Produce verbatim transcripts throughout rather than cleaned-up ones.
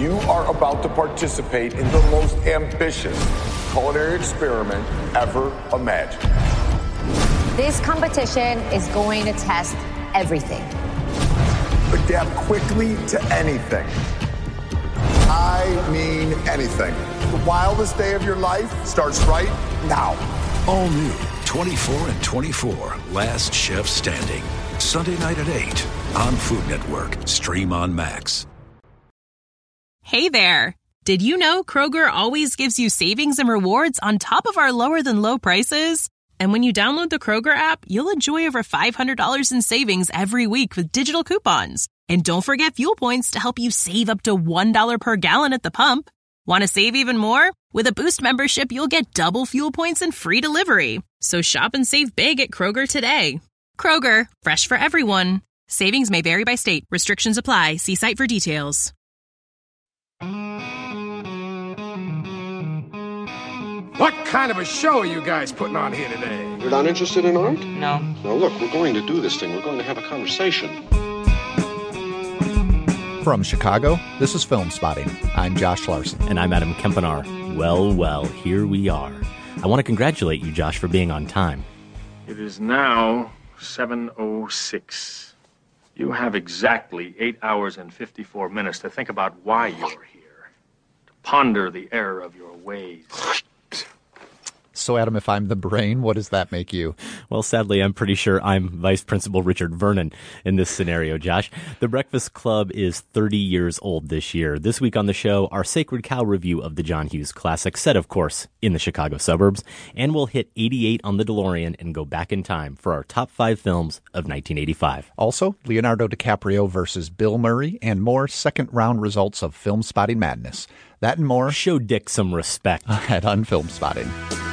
You are about to participate in the most ambitious culinary experiment ever imagined. This competition is going to test everything. Adapt quickly to anything. I mean anything. The wildest day of your life starts right now. All new twenty-four and twenty-four, Last Chef Standing. Sunday night at eight on Food Network. Stream on Max. Hey there. Did you know Kroger always gives you savings and rewards on top of our lower-than-low prices? And when you download the Kroger app, you'll enjoy over five hundred dollars in savings every week with digital coupons. And don't forget fuel points to help you save up to one dollar per gallon at the pump. Want to save even more? With a Boost membership, you'll get double fuel points and free delivery. So shop and save big at Kroger today. Kroger, fresh for everyone. Savings may vary by state. Restrictions apply. See site for details. What kind of a show are you guys putting on here today? You're not interested in art? No. Now look, we're going to do this thing. We're going to have a conversation. From Chicago, this is Film Spotting. I'm Josh Larson. And I'm Adam Kempenar. Well, well, here we are. I want to congratulate you, Josh, for being on time. It is now seven oh six. You have exactly eight hours and fifty-four minutes to think about why you're here, to ponder the error of your ways. So, Adam, if I'm the brain, what does that make you? Well, sadly, I'm pretty sure I'm Vice Principal Richard Vernon in this scenario, Josh. The Breakfast Club is thirty years old this year. This week on the show, our Sacred Cow review of the John Hughes classic, set, of course, in the Chicago suburbs. And we'll hit eighty-eight on the DeLorean and go back in time for our top five films of nineteen eighty-five. Also, Leonardo DiCaprio versus Bill Murray and more second-round results of Film Spotting madness. That and more. Show Dick some respect. Ahead on Film Spotting.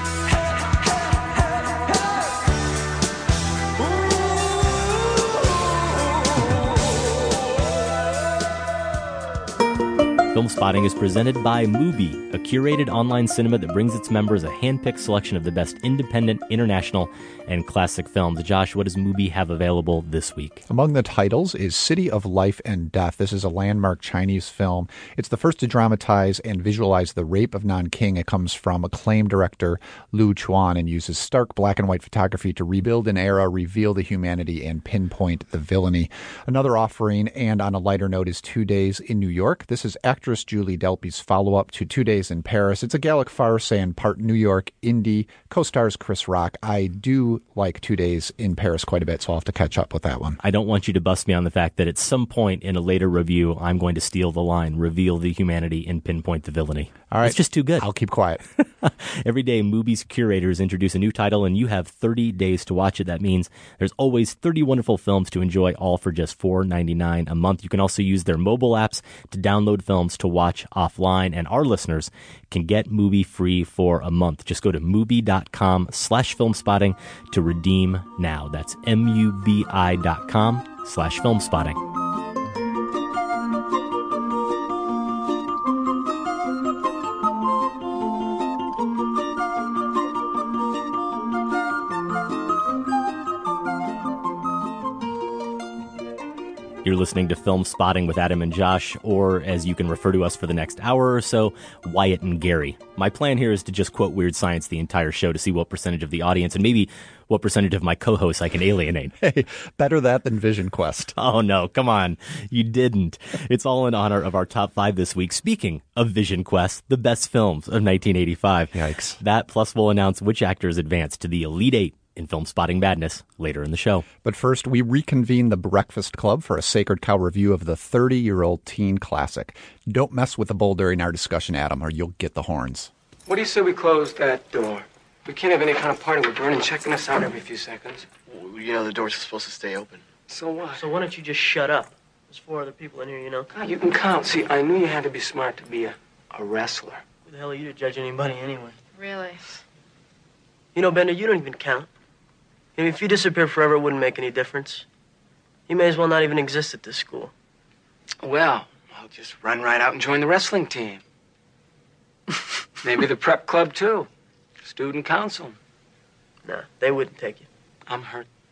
Film Spotting is presented by Mubi, a curated online cinema that brings its members a hand-picked selection of the best independent, international, and classic films. Josh, what does Mubi have available this week? Among the titles is City of Life and Death. This is a landmark Chinese film. It's the first to dramatize and visualize the rape of Nanking. It comes from acclaimed director Lu Chuan and uses stark black and white photography to rebuild an era, reveal the humanity, and pinpoint the villainy. Another offering, and on a lighter note, is Two Days in New York. This is actress Julie Delpy's follow-up to Two Days in Paris. It's a Gallic farce and part New York indie. Co-stars Chris Rock. I do like Two Days in Paris quite a bit, so I'll have to catch up with that one. I don't want you to bust me on the fact that at some point in a later review, I'm going to steal the line, reveal the humanity, and pinpoint the villainy. All right. It's just too good. I'll keep quiet. Every day, Mubi's curators introduce a new title, and you have thirty days to watch it. That means there's always thirty wonderful films to enjoy, all for just four ninety-nine a month. You can also use their mobile apps to download films to watch offline, and our listeners can get Mubi free for a month. Just go to Mubi.com slash filmspotting to redeem now. That's M-U-B-I dot com slash filmspotting. You're listening to Film Spotting with Adam and Josh, or as you can refer to us for the next hour or so, Wyatt and Gary. My plan here is to just quote Weird Science the entire show to see what percentage of the audience and maybe what percentage of my co-hosts I can alienate. Hey, better that than Vision Quest. Oh, no, come on. You didn't. It's all in honor of our top five this week. Speaking of Vision Quest, the best films of nineteen eighty-five. Yikes. That, plus we'll announce which actors advanced to the Elite Eight in Film Spotting Madness later in the show. But first, we reconvene the Breakfast Club for a Sacred Cow review of the thirty-year-old teen classic. Don't mess with the bowl during our discussion, Adam, or you'll get the horns. What do you say we close that door? We can't have any kind of party with Vernon checking us out every few seconds. Well, you know the doors are supposed to stay open. So what? So why don't you just shut up? There's four other people in here, you know. God, you can count. See, I knew you had to be smart to be a, a wrestler. Who the hell are you to judge anybody anyway? Really? You know, Bender, you don't even count. I mean, if you disappear forever, it wouldn't make any difference. You may as well not even exist at this school. Well, I'll just run right out and join the wrestling team. Maybe the prep club, too. Student council. Nah, they wouldn't take you. I'm hurt.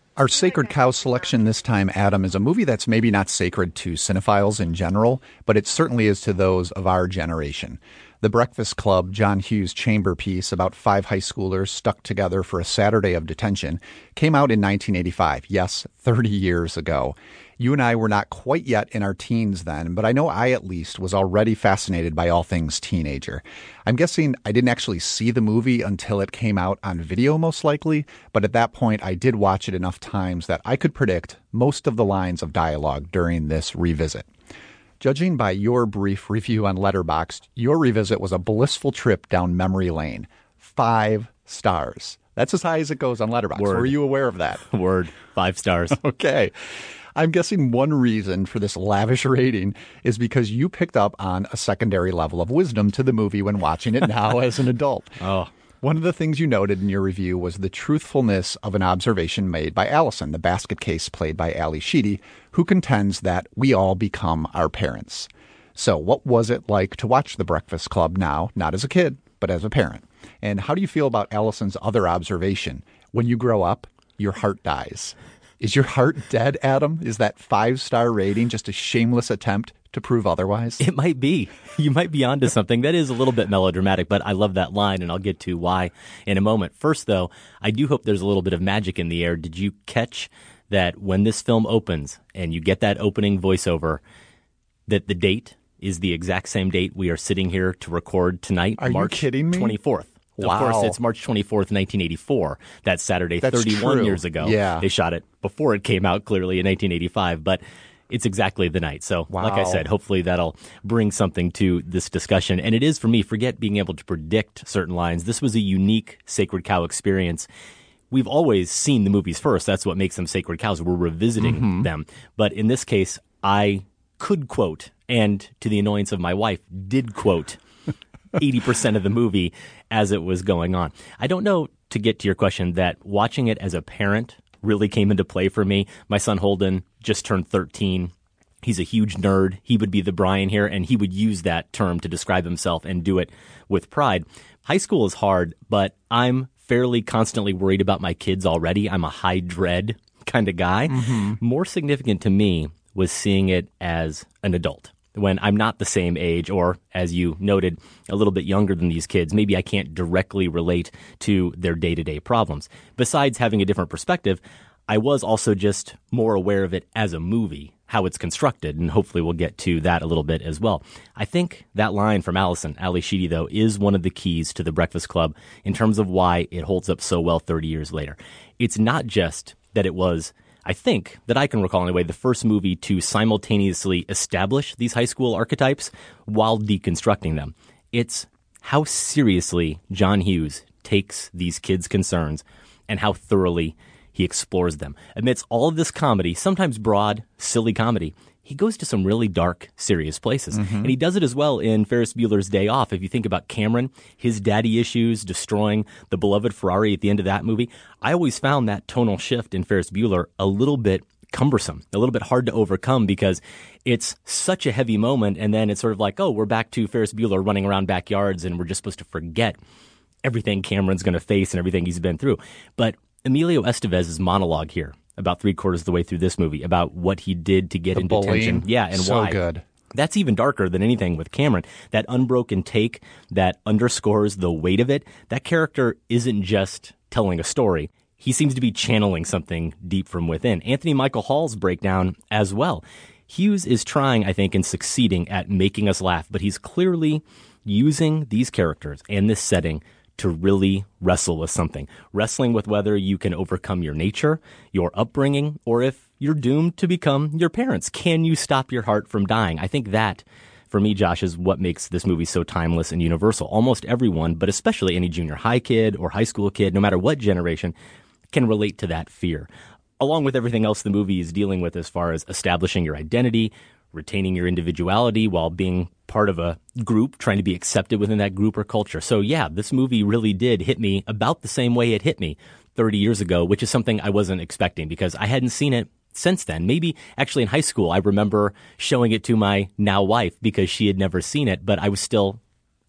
Our Sacred Cow selection this time, Adam, is a movie that's maybe not sacred to cinephiles in general, but it certainly is to those of our generation. The Breakfast Club, John Hughes' chamber piece about five high schoolers stuck together for a Saturday of detention, came out in nineteen eighty-five. Yes, thirty years ago. You and I were not quite yet in our teens then, but I know I at least was already fascinated by all things teenager. I'm guessing I didn't actually see the movie until it came out on video most likely, but at that point I did watch it enough times that I could predict most of the lines of dialogue during this revisit. Judging by your brief review on Letterboxd, your revisit was a blissful trip down memory lane. Five stars. That's as high as it goes on Letterboxd. Word. Were you aware of that? Word. Five stars. Okay. I'm guessing one reason for this lavish rating is because you picked up on a secondary level of wisdom to the movie when watching it now as an adult. Oh. One of the things you noted in your review was the truthfulness of an observation made by Allison, the basket case played by Ali Sheedy, who contends that we all become our parents. So what was it like to watch The Breakfast Club now, not as a kid, but as a parent? And how do you feel about Allison's other observation? When you grow up, your heart dies. Is your heart dead, Adam? Is that five-star rating just a shameless attempt to prove otherwise? It might be. You might be onto something. That is a little bit melodramatic, but I love that line, and I'll get to why in a moment. First, though, I do hope there's a little bit of magic in the air. Did you catch that when this film opens and you get that opening voiceover, that the date is the exact same date we are sitting here to record tonight? Are March you kidding me? twenty-fourth. Wow. Of course, it's March twenty-fourth, nineteen eighty-four. That's Saturday, That's thirty-one true. years ago. Yeah. They shot it before it came out, clearly, in nineteen eighty-five. But it's exactly the night. So, Wow. like I said, hopefully that'll bring something to this discussion. And it is, for me, forget being able to predict certain lines. This was a unique Sacred Cow experience. We've always seen the movies first. That's what makes them Sacred Cows. We're revisiting Mm-hmm. them. But in this case, I could quote, and to the annoyance of my wife, did quote eighty percent of the movie as it was going on. I don't know, to get to your question, that watching it as a parent really came into play for me. My son Holden just turned thirteen. He's a huge nerd. He would be the Brian here, and he would use that term to describe himself and do it with pride. High school is hard, but I'm fairly constantly worried about my kids already. I'm a high dread kind of guy. Mm-hmm. More significant to me was seeing it as an adult, when I'm not the same age, or, as you noted, a little bit younger than these kids. Maybe I can't directly relate to their day-to-day problems. Besides having a different perspective, I was also just more aware of it as a movie, how it's constructed, and hopefully we'll get to that a little bit as well. I think that line from Allison, Ali Sheedy, though, is one of the keys to The Breakfast Club in terms of why it holds up so well thirty years later. It's not just that it was, I think, that I can recall anyway, the first movie to simultaneously establish these high school archetypes while deconstructing them. It's how seriously John Hughes takes these kids' concerns and how thoroughly he explores them. Amidst all of this comedy, sometimes broad, silly comedy, he goes to some really dark, serious places. Mm-hmm. And he does it as well in Ferris Bueller's Day Off. If you think about Cameron, his daddy issues, destroying the beloved Ferrari at the end of that movie, I always found that tonal shift in Ferris Bueller a little bit cumbersome, a little bit hard to overcome, because it's such a heavy moment, and then it's sort of like, oh, we're back to Ferris Bueller running around backyards, and we're just supposed to forget everything Cameron's going to face and everything he's been through. But Emilio Estevez's monologue here, about three quarters of the way through this movie, about what he did to get The in bullying. detention. Yeah, and So why. good. That's even darker than anything with Cameron. That unbroken take that underscores the weight of it. That character isn't just telling a story. He seems to be channeling something deep from within. Anthony Michael Hall's breakdown as well. Hughes is trying, I think, and succeeding at making us laugh, but he's clearly using these characters and this setting to really wrestle with something. Wrestling with whether you can overcome your nature, your upbringing, or if you're doomed to become your parents. Can you stop your heart from dying? I think that, for me, Josh, is what makes this movie so timeless and universal. Almost everyone, but especially any junior high kid or high school kid, no matter what generation, can relate to that fear. Along with everything else the movie is dealing with as far as establishing your identity, retaining your individuality while being part of a group, trying to be accepted within that group or culture. So yeah, this movie really did hit me about the same way it hit me thirty years ago, which is something I wasn't expecting because I hadn't seen it since then. Maybe actually in high school, I remember showing it to my now wife because she had never seen it, but I was still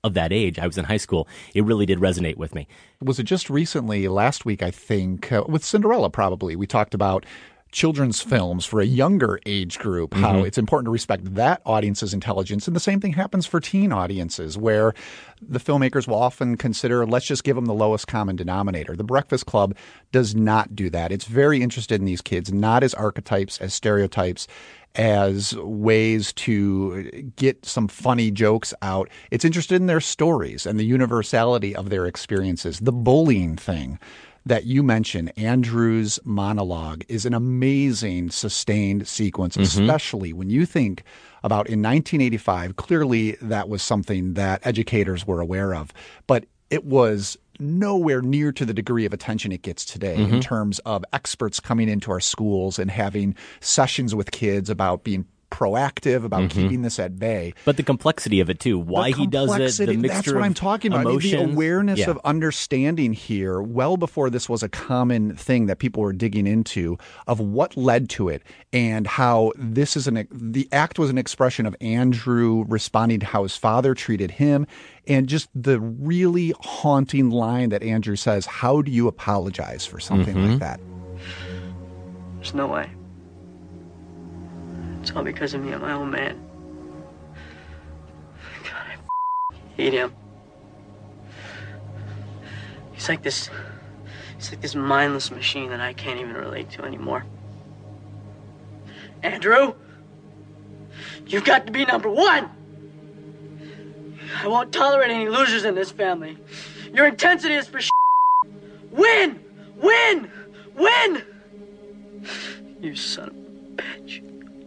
of that age. I was in high school. It really did resonate with me. Was it just recently, last week, I think, uh, with Cinderella probably, we talked about children's films for a younger age group, how Mm-hmm. it's important to respect that audience's intelligence. And the same thing happens for teen audiences, where the filmmakers will often consider, let's just give them the lowest common denominator. The Breakfast Club does not do that. It's very interested in these kids, not as archetypes, as stereotypes, as ways to get some funny jokes out. It's interested in their stories and the universality of their experiences. The bullying thing that you mentioned, Andrew's monologue, is an amazing sustained sequence, Mm-hmm. especially when you think about in nineteen eighty-five, clearly that was something that educators were aware of, but it was nowhere near to the degree of attention it gets today Mm-hmm. in terms of experts coming into our schools and having sessions with kids about being proactive, about Mm-hmm. keeping this at bay. But the complexity of it, too. Why The he does it, the complexity, mixture that's what I'm of talking about. emotions. The awareness Yeah. of understanding here, well before this was a common thing that people were digging into, of what led to it and how this is an the act was an expression of Andrew responding to how his father treated him, and just the really haunting line that Andrew says, "How do you apologize for something Mm-hmm. like that?" There's no way. It's all because of me. I'm my own man. God, I f- hate him. He's like this. He's like this mindless machine that I can't even relate to anymore. Andrew, you've got to be number one. I won't tolerate any losers in this family. Your intensity is for sh- win, win, win. You son of a bitch.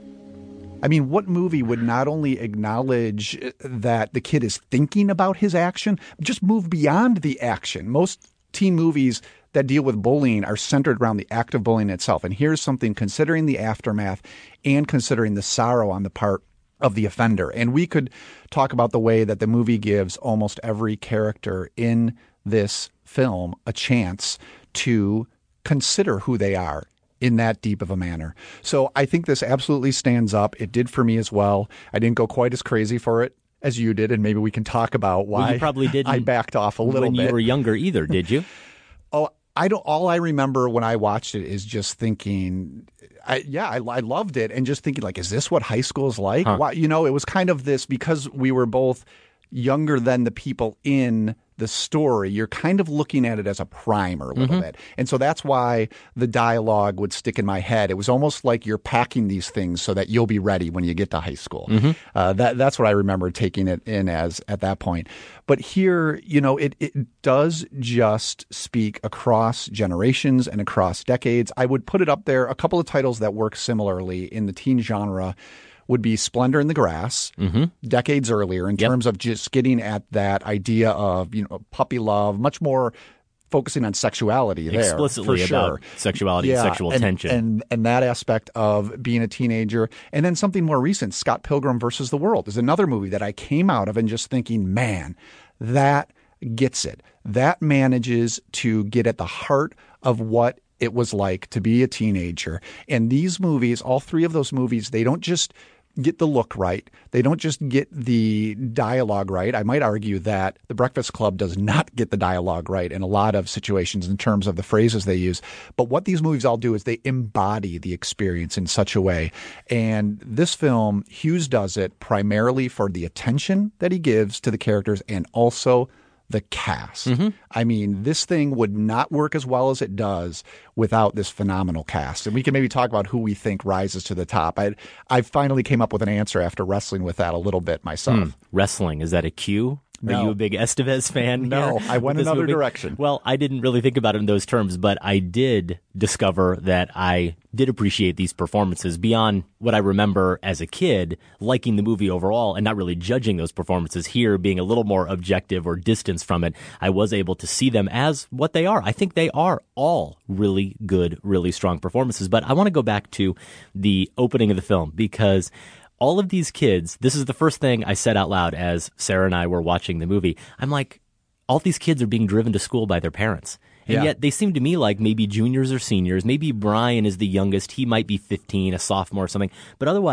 I mean, what movie would not only acknowledge that the kid is thinking about his action, just move beyond the action? Most teen movies that deal with bullying are centered around the act of bullying itself. And here's something considering the aftermath and considering the sorrow on the part of the offender. And we could talk about the way that the movie gives almost every character in this film a chance to consider who they are in that deep of a manner. So I think this absolutely stands up. It did for me as well. I didn't go quite as crazy for it as you did, and maybe we can talk about why Well, you probably didn't I backed off a little when bit. you were younger either, did you? Oh, I don't. All I remember when I watched it is just thinking, I, yeah, I, I loved it, and just thinking, like, is this what high school is like? Huh. Why, you know, it was kind of this, because we were both younger than the people in the story, you're kind of looking at it as a primer a little Mm-hmm. bit. And so that's why the dialogue would stick in my head. It was almost like you're packing these things so that you'll be ready when you get to high school. Mm-hmm. Uh, that that's what I remember taking it in as at that point. But here, you know, it, it does just speak across generations and across decades. I would put it up there. A couple of titles that work similarly in the teen genre would be Splendor in the Grass, Mm-hmm. decades earlier, in Yep. terms of just getting at that idea of, you know, puppy love, much more focusing on sexuality there. Explicitly for sure. about sexuality and sexual and, tension. And, and that aspect of being a teenager. And then something more recent, Scott Pilgrim versus the World, is another movie that I came out of and just thinking, man, that gets it. That manages to get at the heart of what it was like to be a teenager. And these movies, all three of those movies, they don't just get the look right. They don't just get the dialogue right. I might argue that The Breakfast Club does not get the dialogue right in a lot of situations in terms of the phrases they use. But what these movies all do is they embody the experience in such a way. And this film, Hughes does it primarily for the attention that he gives to the characters and also the cast. Mm-hmm. I mean, this thing would not work as well as it does without this phenomenal cast. And we can maybe talk about who we think rises to the top. I I finally came up with an answer after wrestling with that a little bit myself. Hmm. Wrestling, is that a cue? Are No. you a big Estevez fan? No, here I went with this another movie? direction. Well, I didn't really think about it in those terms, but I did discover that I did appreciate these performances beyond what I remember as a kid, liking the movie overall and not really judging those performances. Here, being a little more objective or distanced from it, I was able to see them as what they are. I think they are all really good, really strong performances. But I want to go back to the opening of the film because all of these kids, this is the first thing I said out loud as Sarah and I were watching the movie. I'm like, all these kids are being driven to school by their parents. And Yeah. yet they seem to me like maybe juniors or seniors. Maybe Brian is the youngest. He might be fifteen, a sophomore or something. But otherwise,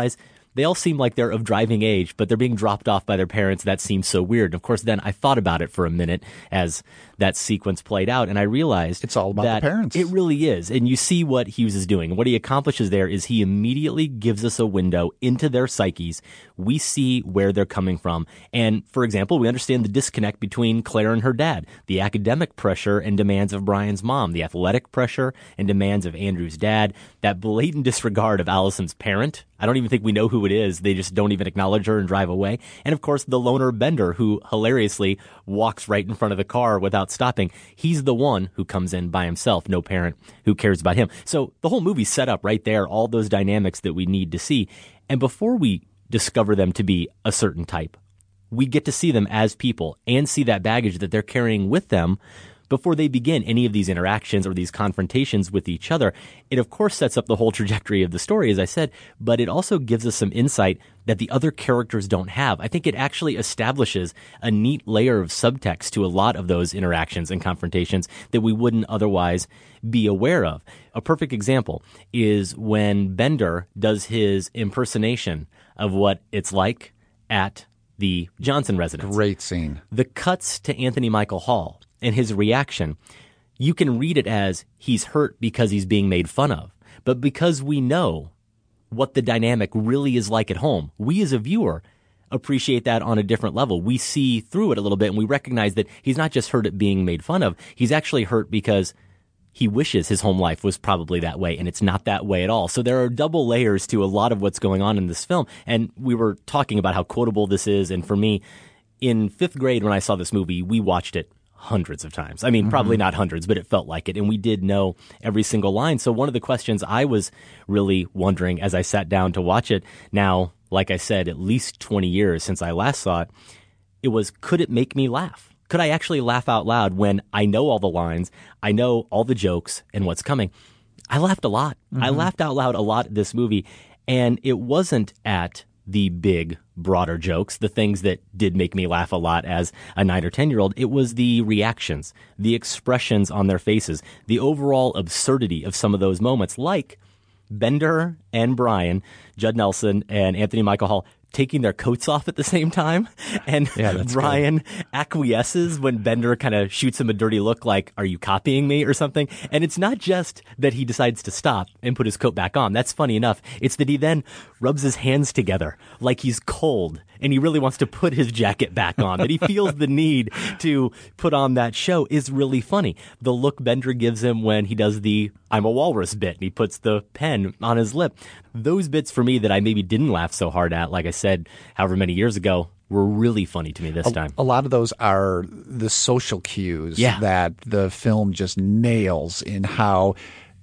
they all seem like they're of driving age, but they're being dropped off by their parents. That seems so weird. And of course, then I thought about it for a minute as that sequence played out, and I realized it's all about that the parents. It really is. And you see what Hughes is doing. What he accomplishes there is he immediately gives us a window into their psyches. We see where they're coming from. And for example, we understand the disconnect between Claire and her dad, the academic pressure and demands of Brian's mom, the athletic pressure and demands of Andrew's dad, that blatant disregard of Allison's parent. I don't even think we know who it is. They just don't even acknowledge her and drive away. And of course, the loner Bender, who hilariously walks right in front of the car without stopping. He's the one who comes in by himself, no parent who cares about him. So the whole movie's set up right there, all those dynamics that we need to see. And before we discover them to be a certain type, we get to see them as people and see that baggage that they're carrying with them before they begin any of these interactions or these confrontations with each other. It, of course, sets up the whole trajectory of the story, as I said, but it also gives us some insight that the other characters don't have. I think it actually establishes a neat layer of subtext to a lot of those interactions and confrontations that we wouldn't otherwise be aware of. A perfect example is when Bender does his impersonation of what it's like at the Johnson residence. Great scene. The cuts to Anthony Michael Hall and his reaction, you can read it as he's hurt because he's being made fun of. But because we know what the dynamic really is like at home, we as a viewer appreciate that on a different level. We see through it a little bit and we recognize that he's not just hurt at being made fun of. He's actually hurt because he wishes his home life was probably that way, and it's not that way at all. So there are double layers to a lot of what's going on in this film. And we were talking about how quotable this is. And for me, in fifth grade when I saw this movie, we watched it hundreds of times. I mean, mm-hmm. probably not hundreds, but it felt like it. And we did know every single line. So one of the questions I was really wondering as I sat down to watch it now, like I said, at least twenty years since I last saw it, it was, could it make me laugh? Could I actually laugh out loud when I know all the lines, I know all the jokes and what's coming? I laughed a lot. Mm-hmm. I laughed out loud a lot at this movie. And it wasn't at the big, broader jokes, the things that did make me laugh a lot as a nine or ten-year-old. It was the reactions, the expressions on their faces, the overall absurdity of some of those moments, like Bender and Brian, Judd Nelson and Anthony Michael Hall taking their coats off at the same time. And yeah, Brian good. acquiesces when Bender kind of shoots him a dirty look like, are you copying me or something? And it's not just that he decides to stop and put his coat back on. That's funny enough. It's that he then rubs his hands together like he's cold and he really wants to put his jacket back on, that he feels the need to put on that show is really funny. The look Bender gives him when he does the I'm a walrus bit and he puts the pen on his lip. Those bits for me that I maybe didn't laugh so hard at, like I said, however many years ago, were really funny to me this a, time. A lot of those are the social cues yeah. that the film just nails in how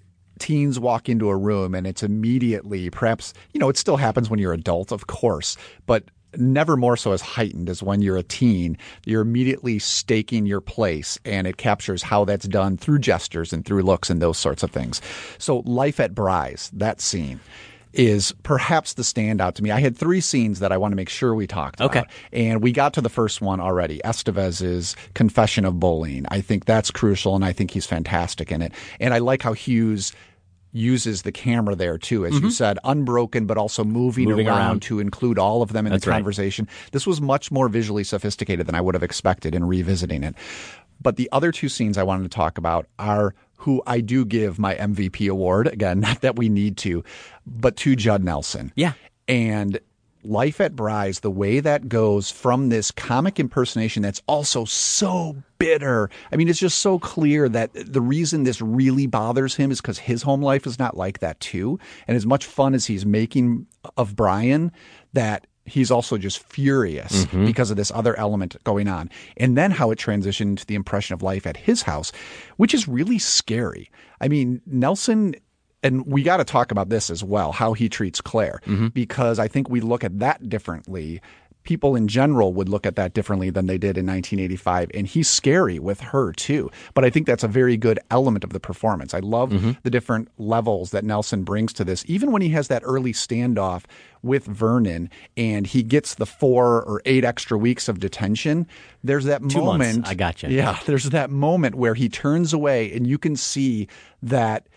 teens walk into a room and it's immediately, perhaps, you know, it still happens when you're adult, of course, but never more so as heightened as when you're a teen. You're immediately staking your place, and it captures how that's done through gestures and through looks and those sorts of things. So Life at Bry's, that scene, is perhaps the standout to me. I had three scenes that I want to make sure we talked about. Okay. And we got to the first one already, Estevez's confession of bullying. I think that's crucial, and I think he's fantastic in it. And I like how Hughes uses the camera there too, as mm-hmm. you said, unbroken, but also moving, moving around, around to include all of them in That's the conversation. Right. This was much more visually sophisticated than I would have expected in revisiting it. But the other two scenes I wanted to talk about are who I do give my M V P award. Again, not that we need to, but to Judd Nelson. Yeah. And Life at Bry's, the way that goes from this comic impersonation that's also so bitter. I mean, it's just so clear that the reason this really bothers him is because his home life is not like that too. And as much fun as he's making of Brian, that he's also just furious mm-hmm. because of this other element going on. And then how it transitioned to the impression of life at his house, which is really scary. I mean, Nelson... And we got to talk about this as well, how he treats Claire, mm-hmm. because I think we look at that differently. People in general would look at that differently than they did in nineteen eighty-five. And he's scary with her, too. But I think that's a very good element of the performance. I love mm-hmm. the different levels that Nelson brings to this. Even when he has that early standoff with Vernon and he gets the four or eight extra weeks of detention, there's that Two moment. Months. I got you. Yeah, there's that moment where he turns away and you can see that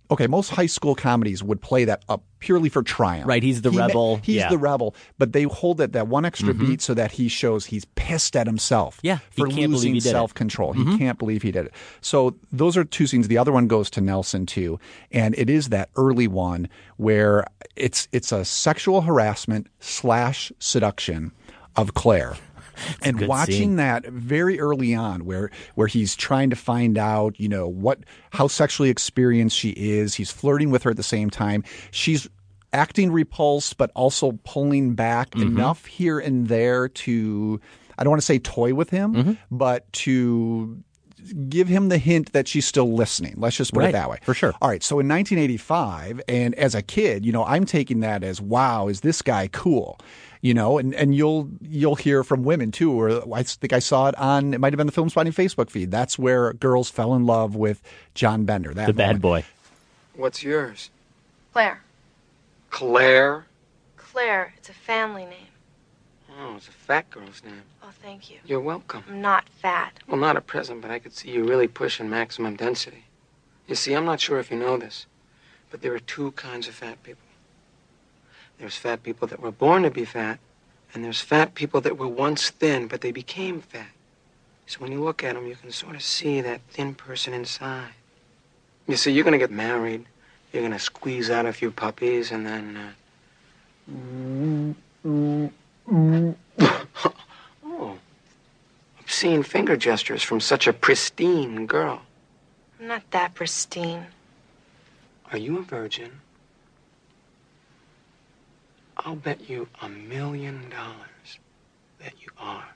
Okay, most high school comedies would play that up purely for triumph. Right, he's the he rebel. Ma- he's yeah. the rebel, but they hold it that one extra Mm-hmm. beat so that he shows he's pissed at himself Yeah, he for can't believe losing he did it. self-control. Mhm. He can't believe he did it. So those are two scenes. The other one goes to Nelson too, and it is that early one where it's it's a sexual harassment slash seduction of Claire. And good watching scene. that very early on where where he's trying to find out, you know, what how sexually experienced she is. He's flirting with her at the same time. She's acting repulsed, but also pulling back Mm-hmm. enough here and there to, I don't want to say toy with him, Mm-hmm. but to give him the hint that she's still listening. Let's just put Right, it that way. for sure. All right. So in nineteen eighty-five, and as a kid, you know, I'm taking that as, wow, is this guy cool? You know, and, and you'll you'll hear from women too, or I think I saw it on, it might have been the Film Spotting Facebook feed. That's where girls fell in love with John Bender. That The bad moment. boy. What's yours? Claire. Claire? Claire. It's a family name. Oh, it's a fat girl's name. Oh, thank you. You're welcome. I'm not fat. Well, not at present, but I could see you really pushing maximum density. You see, I'm not sure if you know this, but there are two kinds of fat people. There's fat people that were born to be fat, and there's fat people that were once thin, but they became fat. So when you look at them, you can sort of see that thin person inside. You see, you're going to get married, you're going to squeeze out a few puppies, and then, uh... oh, obscene finger gestures from such a pristine girl. I'm not that pristine. Are you a virgin? I'll bet you a million dollars that you are.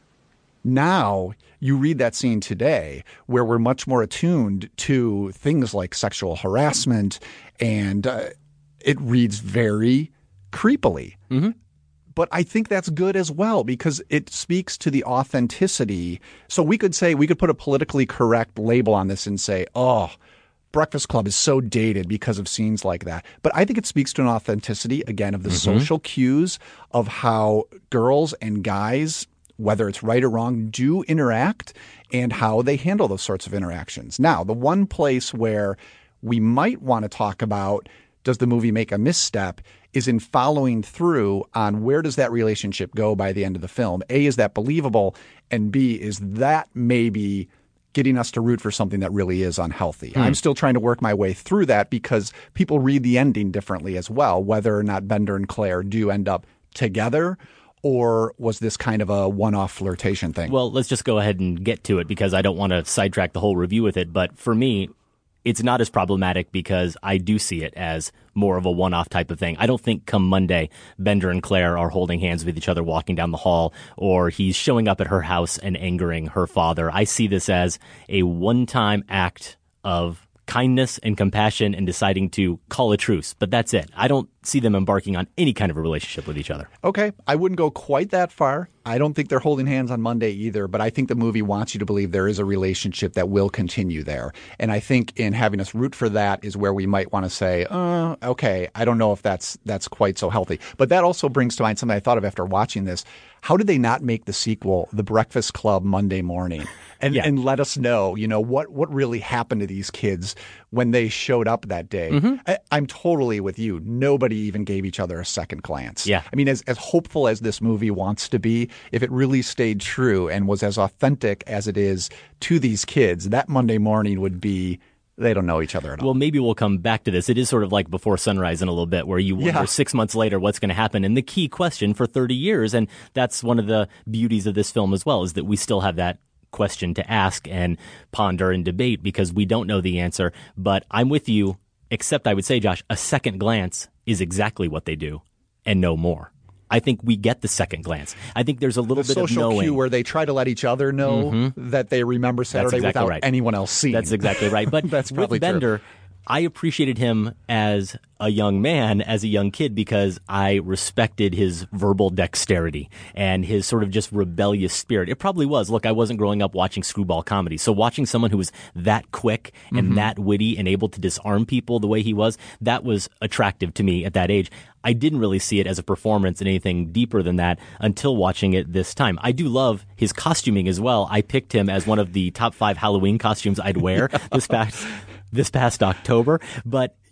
Now you read that scene today where we're much more attuned to things like sexual harassment, and uh, it reads very creepily. Mm-hmm. But I think that's good as well because it speaks to the authenticity. So we could say, we could put a politically correct label on this and say, oh, Breakfast Club is so dated because of scenes like that. But I think it speaks to an authenticity, again, of the Mm-hmm. social cues of how girls and guys, whether it's right or wrong, do interact and how they handle those sorts of interactions. Now, the one place where we might want to talk about, does the movie make a misstep, is in following through on where does that relationship go by the end of the film. A, is that believable? And B, is that maybe getting us to root for something that really is unhealthy? Hmm. I'm still trying to work my way through that because people read the ending differently as well, whether or not Bender and Claire do end up together, or was this kind of a one-off flirtation thing? Well, let's just go ahead and get to it because I don't want to sidetrack the whole review with it. But for me, it's not as problematic because I do see it as more of a one-off type of thing. I don't think come Monday, Bender and Claire are holding hands with each other walking down the hall, or he's showing up at her house and angering her father. I see this as a one-time act of kindness and compassion and deciding to call a truce. But that's it. I don't see them embarking on any kind of a relationship with each other. Okay, I wouldn't go quite that far. I don't think they're holding hands on Monday either, but I think the movie wants you to believe there is a relationship that will continue there. And I think in having us root for that is where we might want to say, uh, okay, I don't know if that's that's quite so healthy. But that also brings to mind something I thought of after watching this. How did they not make the sequel, The Breakfast Club Monday Morning? And Yeah. and let us know, you know, what, what really happened to these kids when they showed up that day. Mm-hmm. I, I'm totally with you. Nobody even gave each other a second glance. Yeah. I mean, as, as hopeful as this movie wants to be, if it really stayed true and was as authentic as it is to these kids, that Monday morning would be, they don't know each other at all. Well, maybe we'll come back to this. It is sort of like Before Sunrise in a little bit, where you wonder Yeah. six months later what's going to happen. And the key question for thirty years, and that's one of the beauties of this film as well, is that we still have that question to ask and ponder and debate because we don't know the answer. But I'm with you, except I would say, Josh, a second glance is exactly what they do and no more. I think we get the second glance. I think there's a little the bit of social knowing. cue where they try to let each other know Mhm. that they remember Saturday exactly without right. anyone else seeing. That's exactly right. But That's probably with Bender, I appreciated him as a young man, as a young kid, because I respected his verbal dexterity and his sort of just rebellious spirit. It probably was. Look, I wasn't growing up watching screwball comedy. So watching someone who was that quick and Mhm. that witty and able to disarm people the way he was, that was attractive to me at that age. I didn't really see it as a performance and anything deeper than that until watching it this time. I do love his costuming as well. I picked him as one of the top five Halloween costumes I'd wear this past this past October. But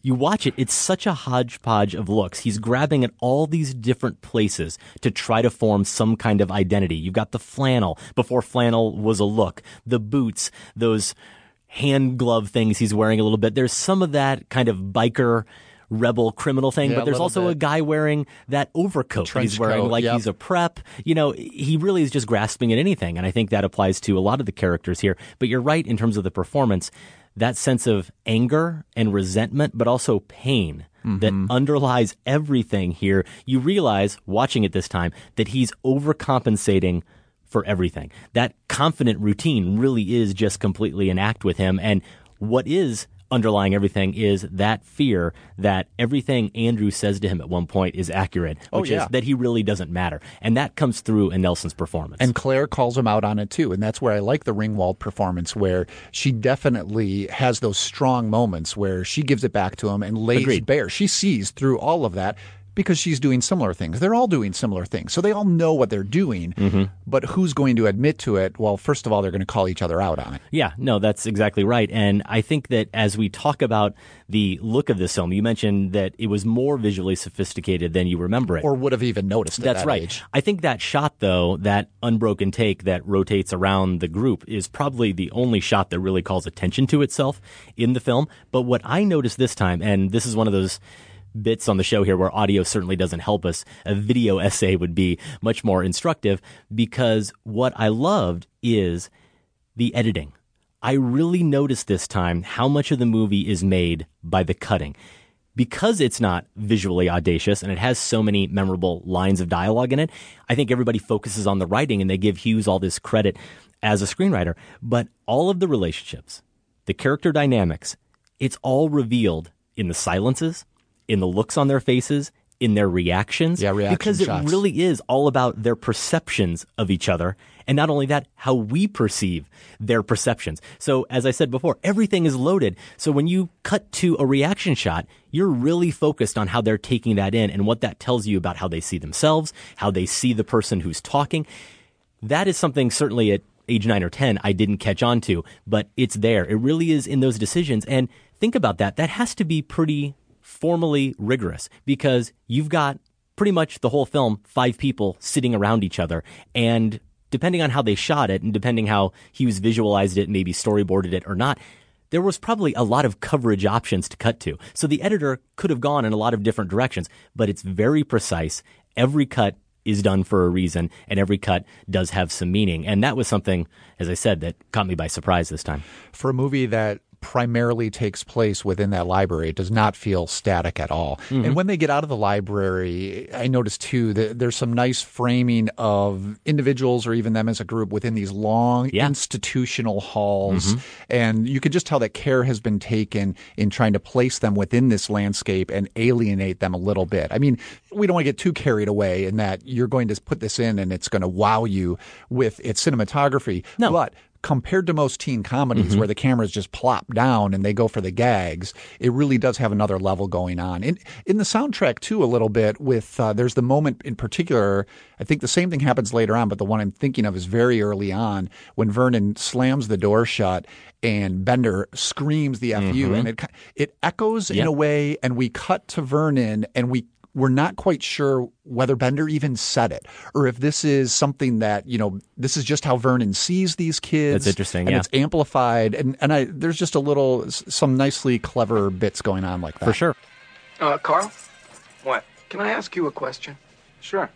you watch it, it's such a hodgepodge of looks. He's grabbing at all these different places to try to form some kind of identity. You've got the flannel, before flannel was a look, the boots, those hand glove things he's wearing a little bit. There's some of that kind of biker rebel criminal thing, yeah, but there's also bit. a guy wearing that overcoat that he's wearing coat, like yep. he's a prep. You know, he really is just grasping at anything, and I think that applies to a lot of the characters here. But you're right in terms of the performance, that sense of anger and resentment, but also pain mm-hmm. that underlies everything here. You realize, watching it this time, that he's overcompensating for everything. That confident routine really is just completely an act with him, and what is underlying everything is that fear that everything Andrew says to him at one point is accurate, which oh, yeah. is that he really doesn't matter. And that comes through in Nelson's performance. And Claire calls him out on it too. And that's where I like the Ringwald performance, where she definitely has those strong moments where she gives it back to him and lays Agreed. bare. She sees through all of that, because she's doing similar things. They're all doing similar things. So they all know what they're doing, mm-hmm. but who's going to admit to it? Well, first of all, they're going to call each other out on it. Yeah, no, that's exactly right. And I think that as we talk about the look of this film, you mentioned that it was more visually sophisticated than you remember it. Or would have even noticed at That's that right. age. I think that shot, though, that unbroken take that rotates around the group is probably the only shot that really calls attention to itself in the film. But what I noticed this time, and this is one of those bits on the show here where audio certainly doesn't help us, a video essay would be much more instructive, because what I loved is the editing. I really noticed this time how much of the movie is made by the cutting. Because it's not visually audacious and it has so many memorable lines of dialogue in it, I think everybody focuses on the writing and they give Hughes all this credit as a screenwriter. But all of the relationships, the character dynamics, it's all revealed in the silences, in the looks on their faces, in their reactions. Yeah, reaction Because shots. it really is all about their perceptions of each other. And not only that, how we perceive their perceptions. So as I said before, everything is loaded. So when you cut to a reaction shot, you're really focused on how they're taking that in and what that tells you about how they see themselves, how they see the person who's talking. That is something certainly at age nine or ten I didn't catch on to, but it's there. It really is in those decisions. And think about that. That has to be pretty formally rigorous, because you've got pretty much the whole film, five people sitting around each other, and depending on how they shot it and depending how Hughes visualized it, maybe storyboarded it or not, there was probably a lot of coverage options to cut to. So the editor could have gone in a lot of different directions, but it's very precise. Every cut is done for a reason, and every cut does have some meaning. And that was something, as I said, that caught me by surprise this time. For a movie that primarily takes place within that library, it does not feel static at all. Mm-hmm. And when they get out of the library, I noticed too that there's some nice framing of individuals or even them as a group within these long yeah. institutional halls. Mm-hmm. And you could just tell that care has been taken in trying to place them within this landscape and alienate them a little bit. I mean, we don't want to get too carried away in that you're going to put this in and it's going to wow you with its cinematography. No. But compared to most teen comedies mm-hmm. where the cameras just plop down and they go for the gags, it really does have another level going on. In, in the soundtrack, too, a little bit with uh, there's the moment in particular, I think the same thing happens later on, but the one I'm thinking of is very early on when Vernon slams the door shut and Bender screams the F U. Mm-hmm. And it, it echoes yep. in a way, and we cut to Vernon and we We're not quite sure whether Bender even said it or if this is something that, you know, this is just how Vernon sees these kids. That's interesting, and yeah. it's amplified. And, and I, there's just a little, some nicely clever bits going on like that. For sure. Uh, Carl? What? Can I ask you a question? Sure.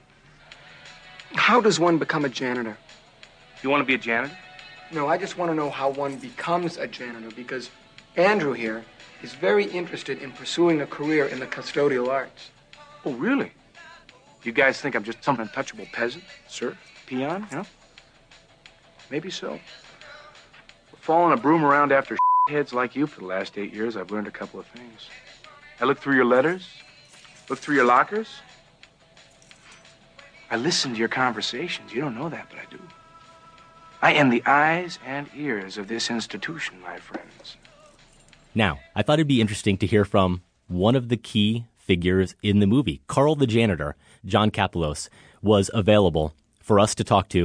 How does one become a janitor? You want to be a janitor? No, I just want to know how one becomes a janitor, because Andrew here is very interested in pursuing a career in the custodial arts. Oh, really? You guys think I'm just some untouchable peasant, sir? Peon, you know? Maybe so. But following a broom around after heads like you for the last eight years, I've learned a couple of things. I looked through your letters, looked through your lockers. I listened to your conversations. You don't know that, but I do. I am the eyes and ears of this institution, my friends. Now, I thought it'd be interesting to hear from one of the key figures in the movie. Carl the janitor, John Kapelos, was available for us to talk to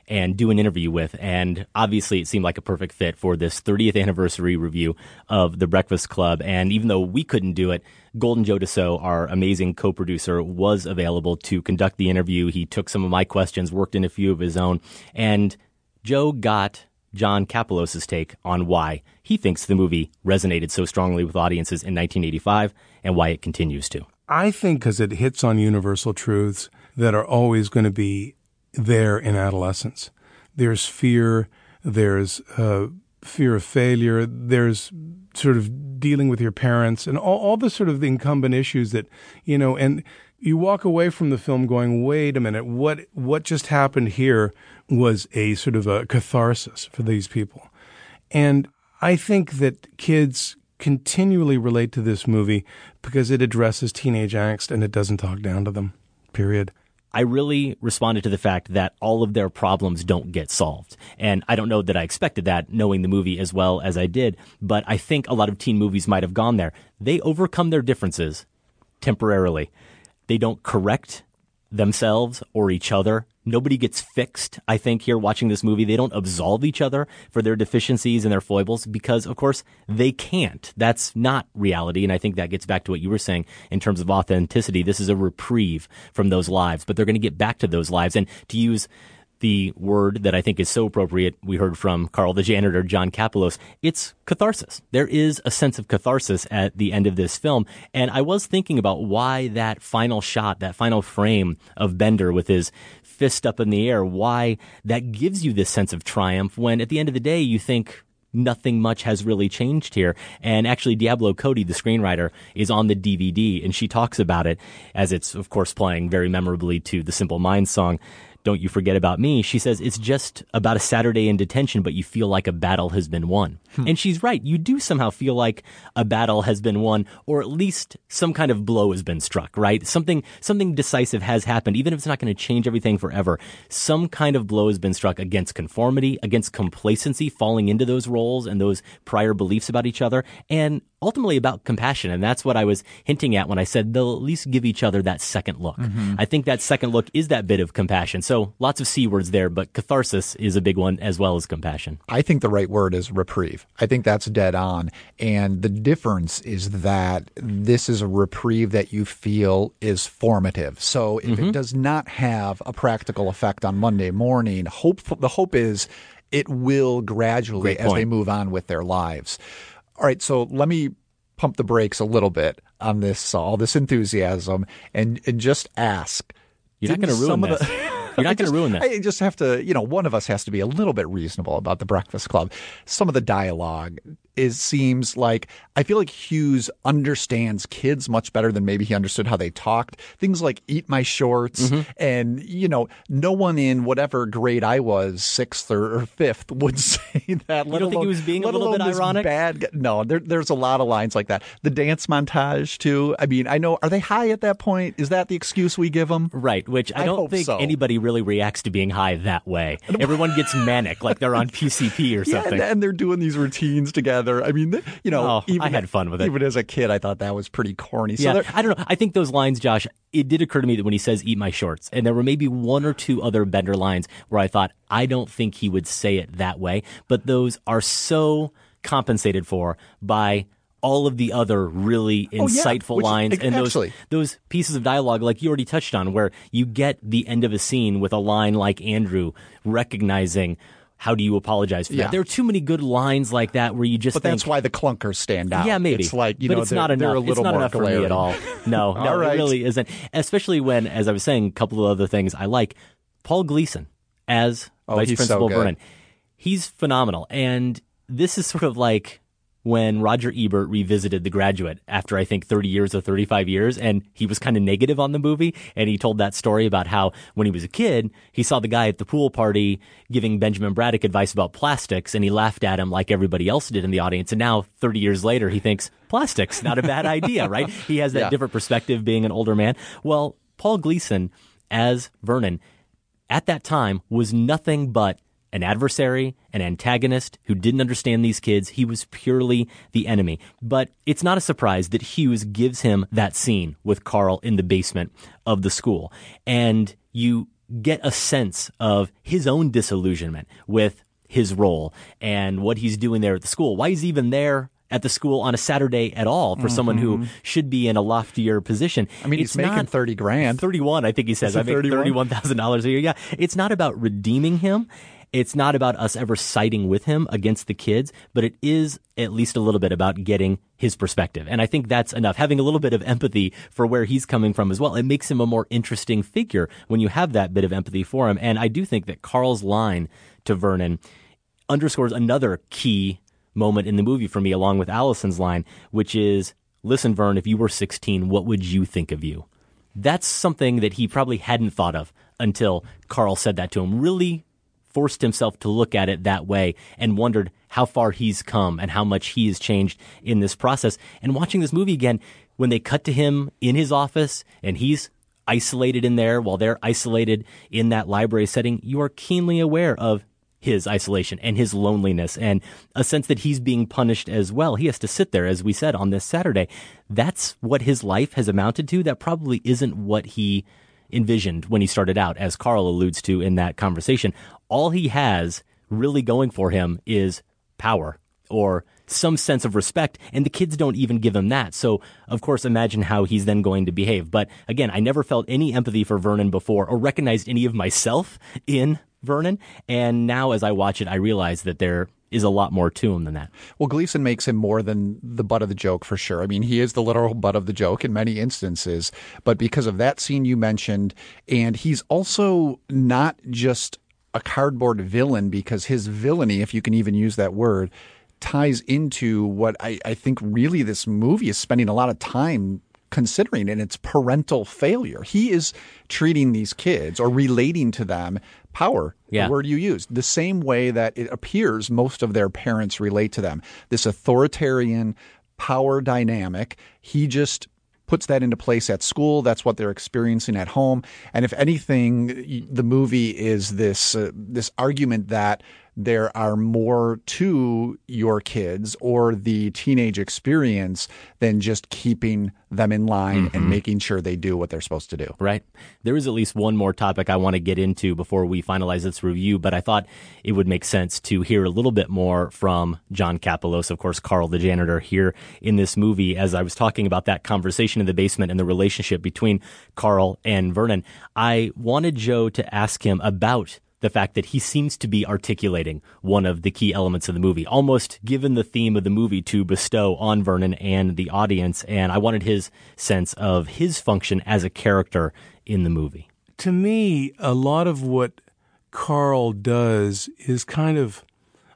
and do an interview with. And obviously it seemed like a perfect fit for this thirtieth anniversary review of The Breakfast Club. And even though we couldn't do it, Golden Joe Dassault, our amazing co-producer, was available to conduct the interview. He took some of my questions, worked in a few of his own, and Joe got John Kapelos' take on why he thinks the movie resonated so strongly with audiences in nineteen eighty-five and why it continues to. I think because it hits on universal truths that are always going to be there in adolescence. There's fear, there's uh, fear of failure, there's sort of dealing with your parents and all, all the sort of the incumbent issues that, you know, and you walk away from the film going, wait a minute, what what just happened here was a sort of a catharsis for these people. And I think that kids continually relate to this movie because it addresses teenage angst and it doesn't talk down to them, period. I really responded to the fact that all of their problems don't get solved. And I don't know that I expected that, knowing the movie as well as I did, but I think a lot of teen movies might have gone there. They overcome their differences temporarily. They don't correct themselves or each other. Nobody gets fixed, I think, here watching this movie. They don't absolve each other for their deficiencies and their foibles because, of course, they can't. That's not reality, and I think that gets back to what you were saying in terms of authenticity. This is a reprieve from those lives, but they're going to get back to those lives. And to use the word that I think is so appropriate, we heard from Carl the janitor, John Kapelos, it's catharsis. There is a sense of catharsis at the end of this film. And I was thinking about why that final shot, that final frame of Bender with his fist up in the air, why that gives you this sense of triumph when at the end of the day you think nothing much has really changed here. And actually, Diablo Cody, the screenwriter, is on the D V D, and she talks about it as it's, of course, playing very memorably to the Simple Minds song, Don't You Forget About Me. She says it's just about a Saturday in detention, but you feel like a battle has been won. Hmm. And she's right. You do somehow feel like a battle has been won, or at least some kind of blow has been struck, right? Something something decisive has happened, even if it's not going to change everything forever. Some kind of blow has been struck against conformity, against complacency, falling into those roles and those prior beliefs about each other, and ultimately about compassion. And that's what I was hinting at when I said they'll at least give each other that second look. Mm-hmm. I think that second look is that bit of compassion. So lots of C words there, but catharsis is a big one as well as compassion. I think the right word is reprieve. I think that's dead on. And the difference is that this is a reprieve that you feel is formative. So if mm-hmm. it does not have a practical effect on Monday morning, hope the hope is it will gradually as they move on with their lives. All right, so let me pump the brakes a little bit on this, uh, all this enthusiasm, and, and just ask. You're not going to ruin this. The, You're not going to ruin this. I just have to, you know, one of us has to be a little bit reasonable about The Breakfast Club. Some of the dialogue is seems like, I feel like Hughes understands kids much better than maybe he understood how they talked. Things like eat my shorts mm-hmm. and, you know, no one in whatever grade I was, sixth or, or fifth, would say that. You don't alone, think he was being a little bit ironic? Bad, no, there, there's a lot of lines like that. The dance montage, too. I mean, I know, are they high at that point? Is that the excuse we give them? Right, which I, I don't think so. Anybody really reacts to being high that way. Everyone gets manic, like they're on P C P or something. Yeah, and, and they're doing these routines together. I mean, you know, oh, even, I had fun with it. Even as a kid, I thought that was pretty corny. Yeah, So I don't know. I think those lines, Josh, it did occur to me that when he says eat my shorts, and there were maybe one or two other Bender lines where I thought, I don't think he would say it that way. But those are so compensated for by all of the other really insightful oh, yeah. Which, lines and actually. those those pieces of dialogue like you already touched on, where you get the end of a scene with a line like Andrew recognizing, how do you apologize for yeah. that? There are too many good lines like that where you just But think, that's why the clunkers stand out. Yeah, maybe. It's like, you but know, it's they're, not enough. they're a little it's not more enough glaring. for me at all. No, no, right. It really isn't. Especially when, as I was saying, a couple of other things I like. Paul Gleason as oh, Vice he's Principal so good. Vernon. He's phenomenal. And this is sort of like when Roger Ebert revisited The Graduate after, I think, thirty years or thirty-five years, and he was kind of negative on the movie, and he told that story about how when he was a kid, he saw the guy at the pool party giving Benjamin Braddock advice about plastics, and he laughed at him like everybody else did in the audience, and now, thirty years later, he thinks, plastics, not a bad idea, right? He has that yeah. different perspective being an older man. Well, Paul Gleason, as Vernon, at that time, was nothing but an adversary, an antagonist who didn't understand these kids. He was purely the enemy. But it's not a surprise that Hughes gives him that scene with Carl in the basement of the school. And you get a sense of his own disillusionment with his role and what he's doing there at the school, why he's even there at the school on a Saturday at all for mm-hmm. someone who should be in a loftier position. I mean, it's he's making thirty grand. thirty-one, I think he says. I make thirty-one thousand dollars a year. Yeah. It's not about redeeming him. It's not about us ever siding with him against the kids, but it is at least a little bit about getting his perspective. And I think that's enough. Having a little bit of empathy for where he's coming from as well. It makes him a more interesting figure when you have that bit of empathy for him. And I do think that Carl's line to Vernon underscores another key moment in the movie for me, along with Allison's line, which is, listen, Vern, if you were sixteen, what would you think of you? That's something that he probably hadn't thought of until Carl said that to him. Really forced himself to look at it that way and wondered how far he's come and how much he has changed in this process. And watching this movie again, when they cut to him in his office and he's isolated in there while they're isolated in that library setting, you are keenly aware of his isolation and his loneliness and a sense that he's being punished as well. He has to sit there, as we said, on this Saturday. That's what his life has amounted to. That probably isn't what he envisioned when he started out, as Carl alludes to in that conversation. All he has really going for him is power or some sense of respect, and the kids don't even give him that. So, of course, imagine how he's then going to behave. But again, I never felt any empathy for Vernon before or recognized any of myself in Vernon. And now as I watch it, I realize that there is a lot more to him than that. Well, Gleason makes him more than the butt of the joke for sure. I mean, he is the literal butt of the joke in many instances, but because of that scene you mentioned, and he's also not just a cardboard villain, because his villainy, if you can even use that word, ties into what I, I think really this movie is spending a lot of time considering, and it's parental failure. He is treating these kids or relating to them power, yeah. the word you used, the same way that it appears most of their parents relate to them. This authoritarian power dynamic, he just puts that into place at school. That's what they're experiencing at home. And if anything, the movie is this uh, this argument that there are more to your kids or the teenage experience than just keeping them in line mm-hmm. and making sure they do what they're supposed to do. Right. There is at least one more topic I want to get into before we finalize this review, but I thought it would make sense to hear a little bit more from John Kapelos, of course, Carl the janitor, here in this movie. As I was talking about that conversation in the basement and the relationship between Carl and Vernon, I wanted Joe to ask him about the fact that he seems to be articulating one of the key elements of the movie, almost given the theme of the movie to bestow on Vernon and the audience. And I wanted his sense of his function as a character in the movie. To me, a lot of what Carl does is kind of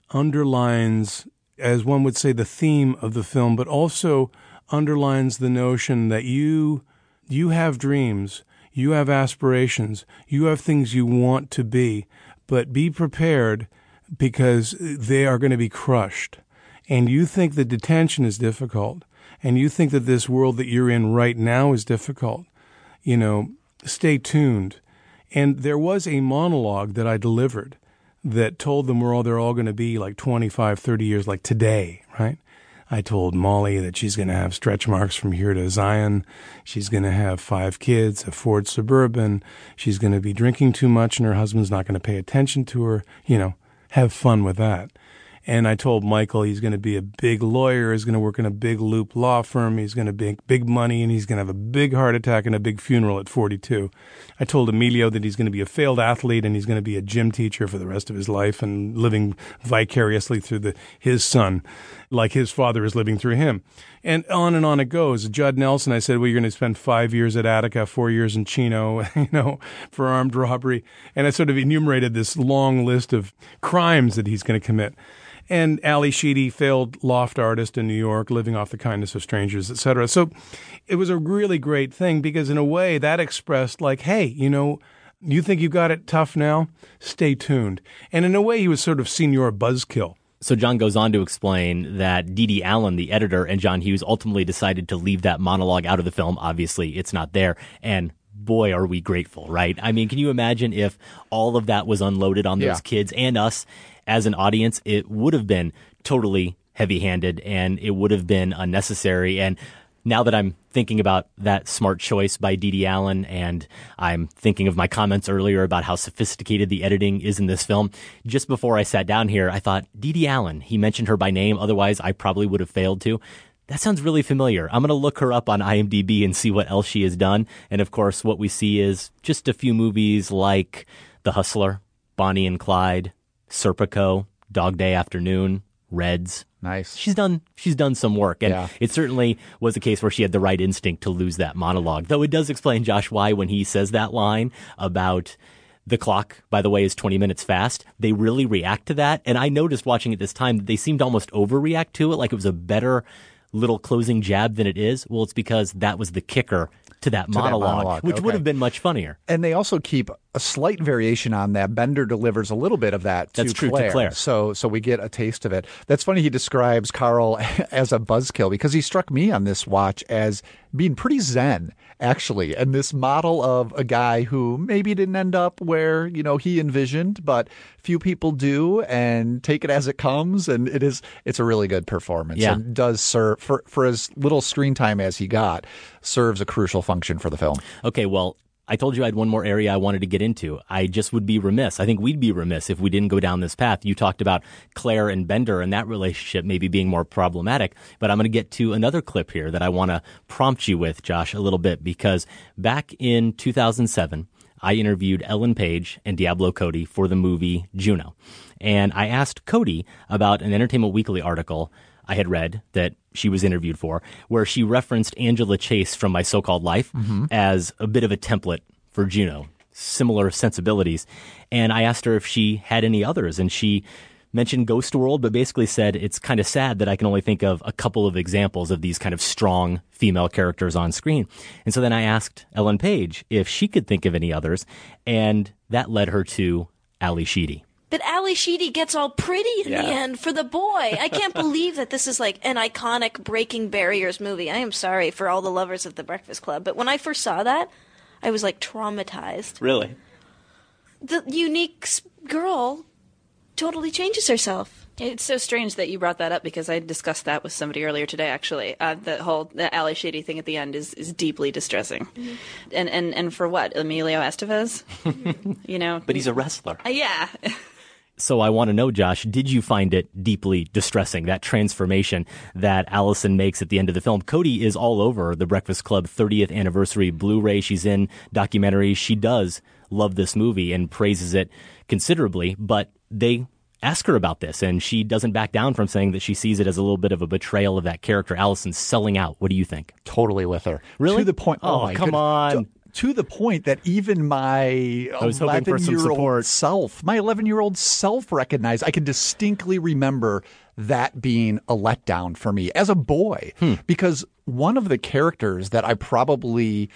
underlines, as one would say, the theme of the film, but also underlines the notion that you you have dreams. You have aspirations. You have things you want to be, but be prepared because they are going to be crushed. And you think that detention is difficult, and you think that this world that you're in right now is difficult. You know, stay tuned. And there was a monologue that I delivered that told them where all they're all going to be like twenty-five, thirty years, like today, right? I told Molly that she's going to have stretch marks from here to Zion. She's going to have five kids, a Ford Suburban. She's going to be drinking too much and her husband's not going to pay attention to her. You know, have fun with that. And I told Michael he's going to be a big lawyer. He's going to work in a big loop law firm. He's going to make big money, and he's going to have a big heart attack and a big funeral at forty-two. I told Emilio that he's going to be a failed athlete, and he's going to be a gym teacher for the rest of his life and living vicariously through the his son, like his father is living through him. And on and on it goes. Judd Nelson, I said, well, you're going to spend five years at Attica, four years in Chino, you know, for armed robbery. And I sort of enumerated this long list of crimes that he's going to commit. And Ali Sheedy, failed loft artist in New York, living off the kindness of strangers, et cetera. So it was a really great thing because in a way that expressed like, hey, you know, you think you got it tough now? Stay tuned. And in a way he was sort of senior buzzkill. So John goes on to explain that Dee Dee Allen, the editor, and John Hughes ultimately decided to leave that monologue out of the film. Obviously, it's not there. And boy, are we grateful, right? I mean, can you imagine if all of that was unloaded on those yeah. kids and us as an audience? It would have been totally heavy-handed and it would have been unnecessary. And Now that I'm thinking about that smart choice by Dede Allen, and I'm thinking of my comments earlier about how sophisticated the editing is in this film, just before I sat down here, I thought, Dede Allen, he mentioned her by name, otherwise I probably would have failed to. That sounds really familiar. I'm going to look her up on IMDb and see what else she has done. And of course, what we see is just a few movies like The Hustler, Bonnie and Clyde, Serpico, Dog Day Afternoon, Reds. Nice. She's done she's done some work, and yeah. it certainly was a case where she had the right instinct to lose that monologue. Though it does explain, Josh, why when he says that line about the clock, by the way, is twenty minutes fast, they really react to that. And I noticed watching it this time that they seemed to almost overreact to it, like it was a better little closing jab than it is. Well, it's because that was the kicker to that, to monologue, that monologue, which okay. would have been much funnier. And they also keep a slight variation on that. Bender delivers a little bit of that to That's true, Claire. to Claire. So, so we get a taste of it. That's funny he describes Carl as a buzzkill, because he struck me on this watch as being pretty zen, actually. And this model of a guy who maybe didn't end up where, you know, he envisioned, but few people do, and take it as it comes. And it is, it's a really good performance. Yeah. And does serve, for, for as little screen time as he got, serves a crucial function for the film. Okay, well, I told you I had one more area I wanted to get into. I just would be remiss. I think we'd be remiss if we didn't go down this path. You talked about Claire and Bender and that relationship maybe being more problematic, but I'm going to get to another clip here that I want to prompt you with, Josh, a little bit, because back in two thousand seven, I interviewed Ellen Page and Diablo Cody for the movie Juno. And I asked Cody about an Entertainment Weekly article I had read that she was interviewed for, where she referenced Angela Chase from My So-Called Life mm-hmm. as a bit of a template for Juno, similar sensibilities. And I asked her if she had any others, and she mentioned Ghost World, but basically said it's kind of sad that I can only think of a couple of examples of these kind of strong female characters on screen. And so then I asked Ellen Page if she could think of any others, and that led her to Ally Sheedy. But Ally Sheedy gets all pretty in Yeah. the end for the boy. I can't believe that this is like an iconic breaking barriers movie. I am sorry for all the lovers of The Breakfast Club, but when I first saw that, I was like traumatized. Really? The unique s- girl totally changes herself. It's so strange that you brought that up, because I discussed that with somebody earlier today, actually. Uh, the whole the Ally Sheedy thing at the end is, is deeply distressing. Mm-hmm. And, and and for what? Emilio Estevez? You know? But he's a wrestler. Uh, yeah. So I want to know, Josh, did you find it deeply distressing, that transformation that Allison makes at the end of the film? Cody is all over the Breakfast Club thirtieth anniversary Blu-ray. She's in documentaries. She does love this movie and praises it considerably, but they ask her about this, and she doesn't back down from saying that she sees it as a little bit of a betrayal of that character. Allison's selling out. What do you think? Totally with her. Really? To the point. Oh, Oh, my come goodness. on. To, to the point that even my I was hoping for some eleven-year-old support. self, my eleven-year-old self recognized, I can distinctly remember that being a letdown for me as a boy. Hmm. Because one of the characters that I probably,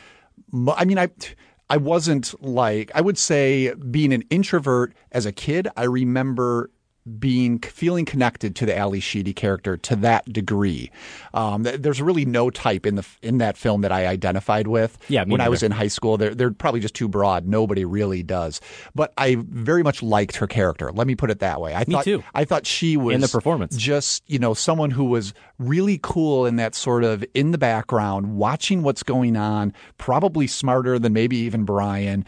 I mean, I... I wasn't like, I would say being an introvert as a kid, I remember being feeling connected to the Ally Sheedy character to that degree. Um, th- there's really no type in the in that film that I identified with. Yeah, me when I was neither. in high school, they're they're probably just too broad. Nobody really does. But I very much liked her character. Let me put it that way. I Me thought, too. I thought she was And the performance. just, you know, someone who was really cool in that sort of in the background, watching what's going on, probably smarter than maybe even Brian,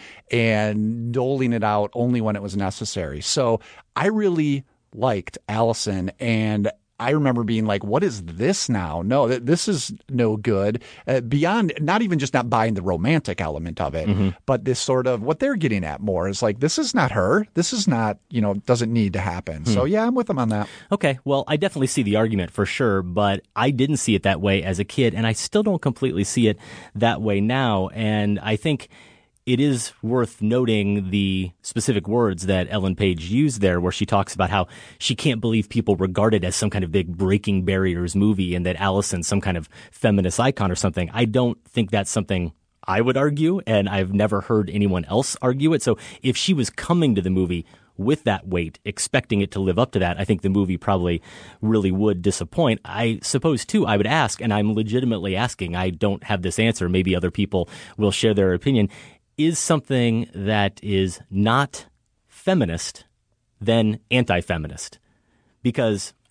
and doling it out only when it was necessary. So I really liked Allison, and I remember being like, what is this now? No, th- this is no good. Uh, beyond, not even just not buying the romantic element of it, Mm-hmm. but this sort of what they're getting at more is like, this is not her. This is not, you know, doesn't need to happen. Hmm. So yeah, I'm with them on that. Okay, well, I definitely see the argument for sure, but I didn't see it that way as a kid, and I still don't completely see it that way now. And I think it is worth noting the specific words that Ellen Page used there, where she talks about how she can't believe people regard it as some kind of big breaking barriers movie and that Allison's some kind of feminist icon or something. I don't think that's something I would argue, and I've never heard anyone else argue it. So if she was coming to the movie with that weight, expecting it to live up to that, I think the movie probably really would disappoint. I suppose, too, I would ask, and I'm legitimately asking, I don't have this answer, maybe other people will share their opinion, is something that is not feminist then anti-feminist? Because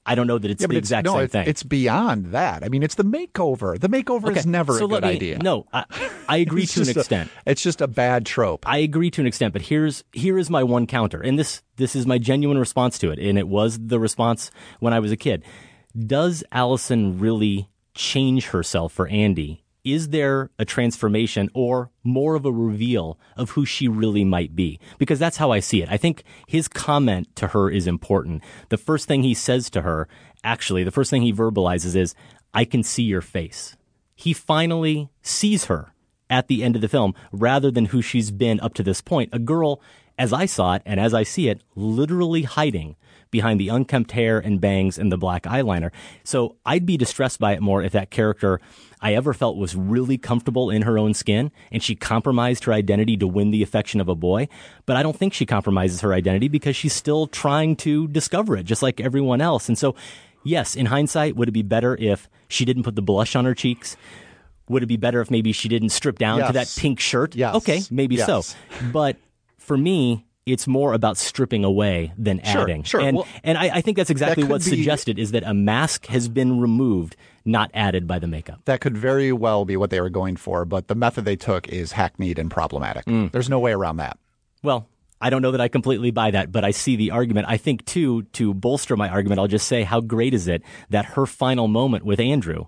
I don't know that it's yeah, but the it's, exact no, same it's, thing. It's beyond that. I mean, it's the makeover. The makeover Okay, is never so a good let me- idea. No, I, I agree It's to an just a- extent. it's just a bad trope. I agree to an extent, but here's here is my one counter, and this this is my genuine response to it, and it was the response when I was a kid. Does Allison really change herself for Andy? Is there a transformation or more of a reveal of who she really might be? Because that's how I see it. I think his comment to her is important. The first thing he says to her, actually, the first thing he verbalizes is, I can see your face. He finally sees her at the end of the film rather than who she's been up to this point. A girl, as I saw it and as I see it, literally hiding behind the unkempt hair and bangs and the black eyeliner. So I'd be distressed by it more if that character I ever felt was really comfortable in her own skin and she compromised her identity to win the affection of a boy. But I don't think she compromises her identity because she's still trying to discover it just like everyone else. And so, yes, in hindsight, would it be better if she didn't put the blush on her cheeks? Would it be better if maybe she didn't strip down Yes. to that pink shirt? Yes. Okay, maybe Yes. so. But for me, it's more about stripping away than Sure, adding. sure. And, Well, and I, I think that's exactly that could what's be- suggested is that a mask has been removed, not added by the makeup. That could very well be what they were going for, but the method they took is hackneyed and problematic. Mm. There's no way around that. Well, I don't know that I completely buy that, but I see the argument. I think, too, to bolster my argument, I'll just say how great is it that her final moment with Andrew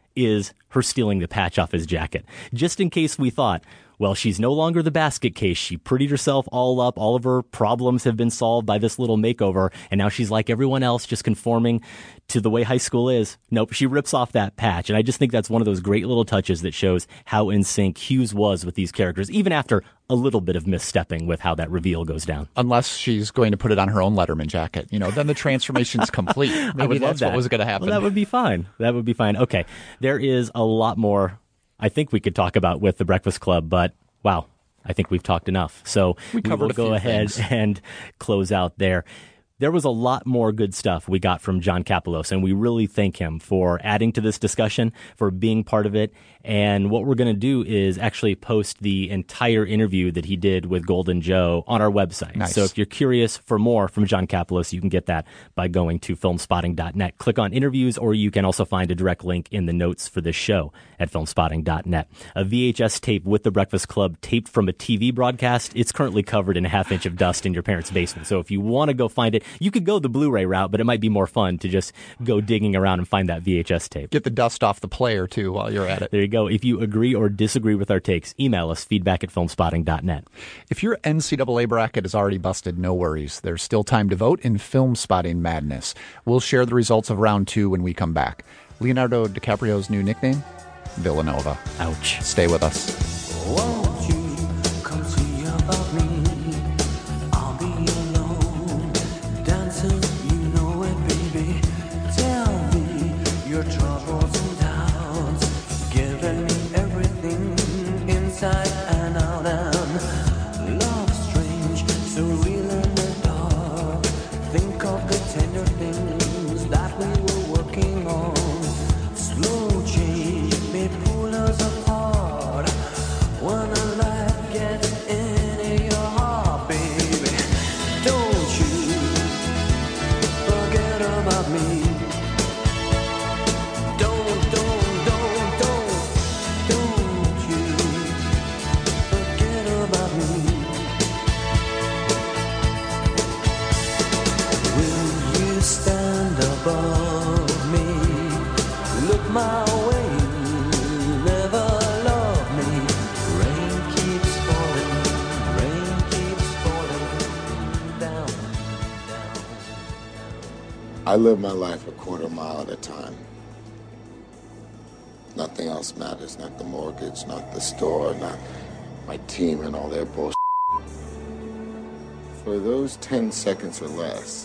is her stealing the patch off his jacket. Just in case we thought, well, she's no longer the basket case. She prettied herself all up. All of her problems have been solved by this little makeover. And now she's like everyone else, just conforming to the way high school is. Nope, she rips off that patch. And I just think that's one of those great little touches that shows how in sync Hughes was with these characters, even after a little bit of misstepping with how that reveal goes down. Unless she's going to put it on her own Letterman jacket. You know, then the transformation's complete. I Maybe would love that's that. what was going to happen. Well, that would be fine. That would be fine. Okay. There is a lot more I think we could talk about with The Breakfast Club, but wow, I think we've talked enough. So we, we will a go few ahead things. and close out there. There was a lot more good stuff we got from John Kapelos, and we really thank him for adding to this discussion, for being part of it. And what we're going to do is actually post the entire interview that he did with Golden Joe on our website. Nice. So if you're curious for more from John Kapelos, you can get that by going to filmspotting dot net. Click on interviews, or you can also find a direct link in the notes for this show at filmspotting dot net. A V H S tape with The Breakfast Club taped from a T V broadcast. It's currently covered in a half inch of dust in your parents' basement. So if you want to go find it, you could go the Blu-ray route, but it might be more fun to just go digging around and find that V H S tape. Get the dust off the player, too, while you're at it. There you go. If you agree or disagree with our takes, email us, feedback at filmspotting dot net. If your N C double A bracket is already busted, no worries. There's still time to vote in Film Spotting Madness. We'll share the results of round two when we come back. Leonardo DiCaprio's new nickname? Villanova. Ouch. Stay with us. Won't you come see about me? I'll be alone, dancing, you know it, baby. Tell me your troubles and doubts, giving me everything inside and out. And love strange, so real in the dark. Think of the tender things that we were working on. Slow change may pull us apart. When a life gets into your heart, baby, don't you forget about me. Don't, don't, don't, don't, don't you forget about me. Will you stand above me? Look my way, never love me. Rain keeps falling, rain keeps falling down, down. I live my life a quarter mile at a time. Nothing else matters, not the mortgage, not the store, not my team and all their bullshit. For those ten seconds or less,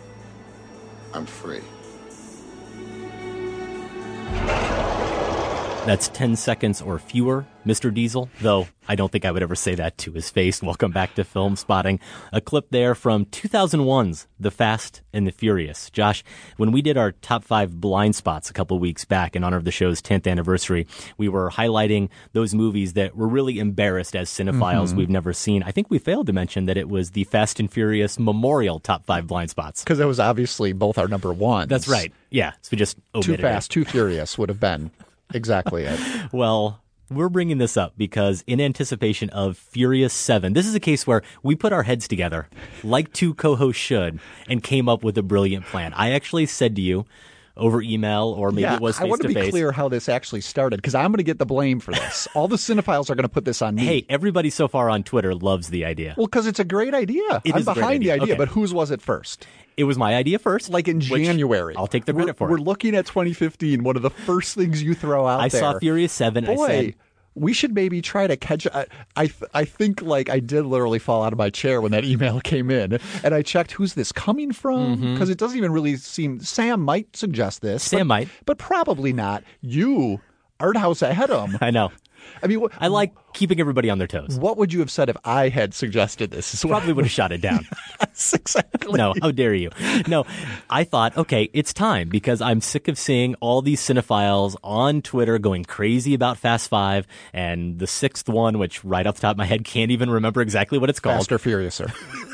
I'm free. That's ten seconds or fewer, Mister Diesel, though I don't think I would ever say that to his face. Welcome back to Film Spotting. A clip there from two thousand one's The Fast and the Furious. Josh, when we did our top five blind spots a couple of weeks back in honor of the show's tenth anniversary, we were highlighting those movies that were really embarrassed as cinephiles Mhm. we've never seen. I think we failed to mention that it was the Fast and Furious Memorial top five blind spots. Because it was obviously both our number ones. That's right. Yeah, so we just Too omitted Fast, it. Too Furious would have been exactly it. Well, we're bringing this up because in anticipation of Furious seven, this is a case where we put our heads together, like two co-hosts should, and came up with a brilliant plan. I actually said to you over email, or maybe yeah, it was I want to be face-to-face. clear how this actually started, because I'm going to get the blame for this. All the cinephiles are going to put this on me. Hey, everybody so far on Twitter loves the idea. Well, because it's a great idea. It I'm is a great behind the idea. idea, Okay. but whose was it first? It was my idea first. Like in which January. I'll take the credit we're, for We're it. looking at twenty fifteen, one of the first things you throw out I there. saw Furious seven. Boy, I said, we should maybe try to catch. I, I th- I think like I did literally fall out of my chair when that email came in, and I checked who's this coming from, because Mhm. it doesn't even really seem. Sam might suggest this. Sam but, might, but probably not. You, Art House Aheadum. I know. I mean, what, I like keeping everybody on their toes. what would you have said if I had suggested this? Is what- Probably would have shot it down. Yes, exactly. No, how dare you? No, I thought, okay, it's time because I'm sick of seeing all these cinephiles on Twitter going crazy about Fast Five and the sixth one, which right off the top of my head can't even remember exactly what it's called. Faster, Furiouser.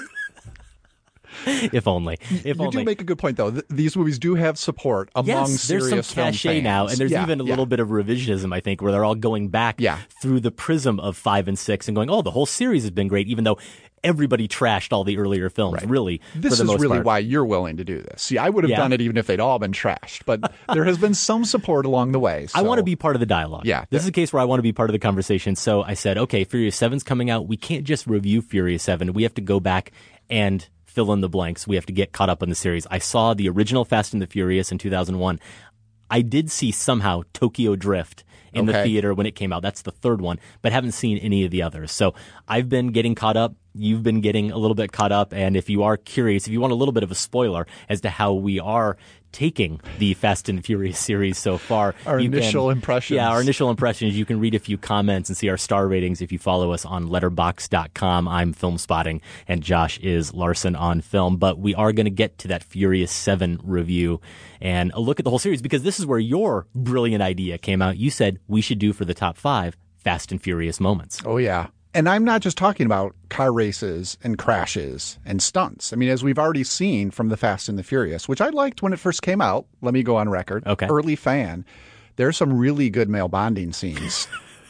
If only. If you only. do make a good point, though. Th- these movies do have support among Yes, there's serious some film cachet now, fans. and there's Yeah, even a yeah. little bit of revisionism, I think, where they're all going back Yeah. through the prism of five and six and going, oh, the whole series has been great, even though everybody trashed all the earlier films, really, This for the is most really part. why you're willing to do this. See, I would have Yeah. done it even if they'd all been trashed, but there has been some support along the way. I want to so- be part of the dialogue. Yeah. This is a case where I want to be part of the conversation. So I said, okay, Furious seven's coming out. We can't just review Furious seven. We have to go back and fill in the blanks. We have to get caught up on the series. I saw the original Fast and the Furious in two thousand one. I did see somehow Tokyo Drift in the Okay. theater when it came out. That's the third one, but haven't seen any of the others. So I've been getting caught up. You've been getting a little bit caught up. And if you are curious, if you want a little bit of a spoiler as to how we are taking the Fast and Furious series so far. Our you initial can- impressions. Yeah, our initial impressions. You can read a few comments and see our star ratings if you follow us on letterbox dot com. I'm Film Spotting, and Josh is Larson on Film. But we are going to get to that Furious seven review and a look at the whole series, because this is where your brilliant idea came out. You said we should do for the top five Fast and Furious moments. Oh, yeah. And I'm not just talking about car races and crashes and stunts. I mean, as we've already seen from The Fast and the Furious, which I liked when it first came out. Let me go on record. Okay. Early fan. There's some really good male bonding scenes.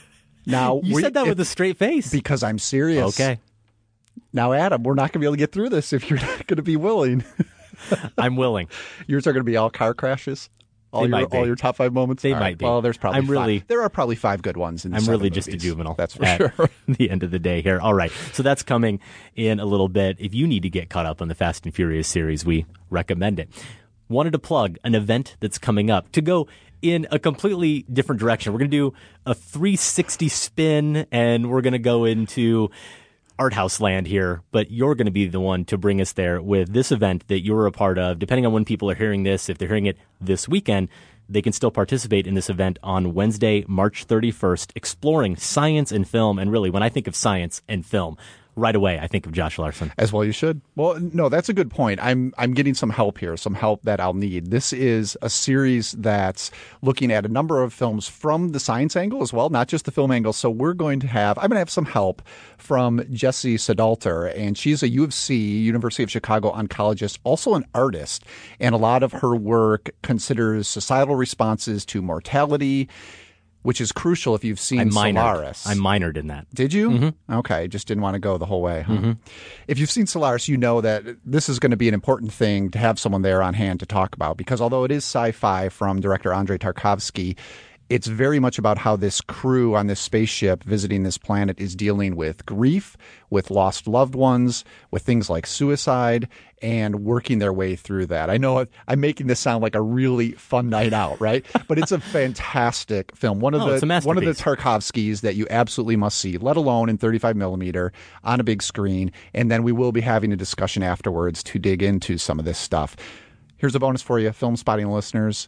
Now, You we- said that if- with a straight face. Because I'm serious. Okay. Now, Adam, we're not going to be able to get through this if you're not going to be willing. I'm willing. Yours are going to be all car crashes? All They your might be. all your top five moments? They All might right. be. Well, there's probably I'm really- five. There are probably five good ones in the I'm seven really just a movies. juvenile. That's for at sure. the end of the day here. All right. So that's coming in a little bit. If you need to get caught up on the Fast and Furious series, we recommend it. Wanted to plug an event that's coming up to go in a completely different direction. We're going to do a three sixty spin, and we're going to go into art house land here, but you're going to be the one to bring us there with this event that you're a part of. Depending on when people are hearing this, if they're hearing it this weekend, they can still participate in this event on Wednesday, March thirty-first, exploring science and film. And really, when I think of science and film, right away, I think of Josh Larson. As well you should. Well, no, that's a good point. I'm I'm getting some help here, some help that I'll need. This is a series that's looking at a number of films from the science angle as well, not just the film angle. So we're going to have, I'm going to have some help from Jessie Sedalter, and she's a U of C, University of Chicago oncologist, also an artist, and a lot of her work considers societal responses to mortality, which is crucial if you've seen I minored. Solaris. I minored in that. Did you? Mm-hmm. Okay, just didn't want to go the whole way. Huh? Mm-hmm. If you've seen Solaris, you know that this is going to be an important thing to have someone there on hand to talk about, because although it is sci-fi from director Andrei Tarkovsky, it's very much about how this crew on this spaceship visiting this planet is dealing with grief, with lost loved ones, with things like suicide, and working their way through that. I know I'm making this sound like a really fun night out, right? But it's a fantastic film. One of Oh, it's a the one of the masterpiece. Tarkovskys that you absolutely must see, let alone in thirty-five millimeter on a big screen. And then we will be having a discussion afterwards to dig into some of this stuff. Here's a bonus for you, Film Spotting listeners.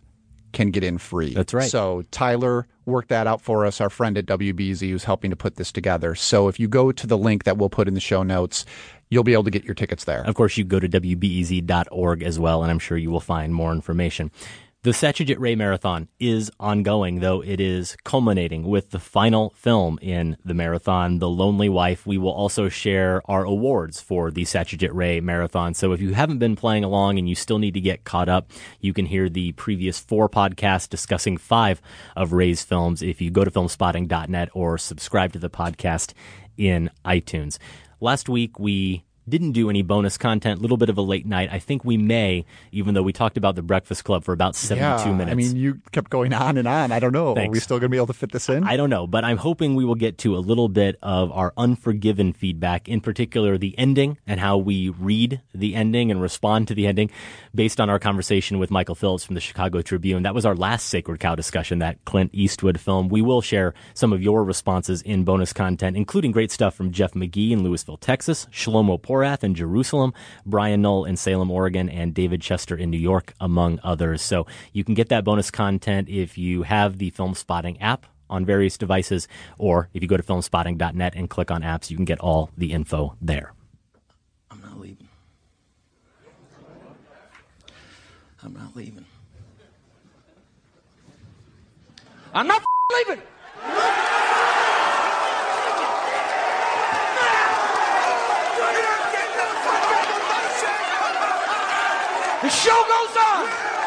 can get in free. That's right. So Tyler worked that out for us, our friend at W B Z who's helping to put this together. So if you go to the link that we'll put in the show notes, you'll be able to get your tickets there. Of course, you go to W B E Z dot org as well, and I'm sure you will find more information. The Satyajit Ray Marathon is ongoing, though it is culminating with the final film in the marathon, The Lonely Wife. We will also share our awards for the Satyajit Ray Marathon. So if you haven't been playing along and you still need to get caught up, you can hear the previous four podcasts discussing five of Ray's films if you go to film spotting dot net or subscribe to the podcast in iTunes. Last week, we didn't do any bonus content, a little bit of a late night. I think we may, even though we talked about The Breakfast Club for about seventy-two yeah, minutes. I mean, you kept going on and on. I don't know. Thanks. Are we still going to be able to fit this in? I don't know, but I'm hoping we will get to a little bit of our Unforgiven feedback, in particular the ending and how we read the ending and respond to the ending based on our conversation with Michael Phillips from the Chicago Tribune. That was our last Sacred Cow discussion, that Clint Eastwood film. We will share some of your responses in bonus content, including great stuff from Jeff McGee in Louisville, Texas, Shlomo Porath in Jerusalem, Brian Knoll in Salem, Oregon, and David Chester in New York, among others. So you can get that bonus content if you have the Film Spotting app on various devices, or if you go to film spotting dot net and click on apps, you can get all the info there. I'm not leaving. I'm not leaving. I'm not leaving! The show goes on.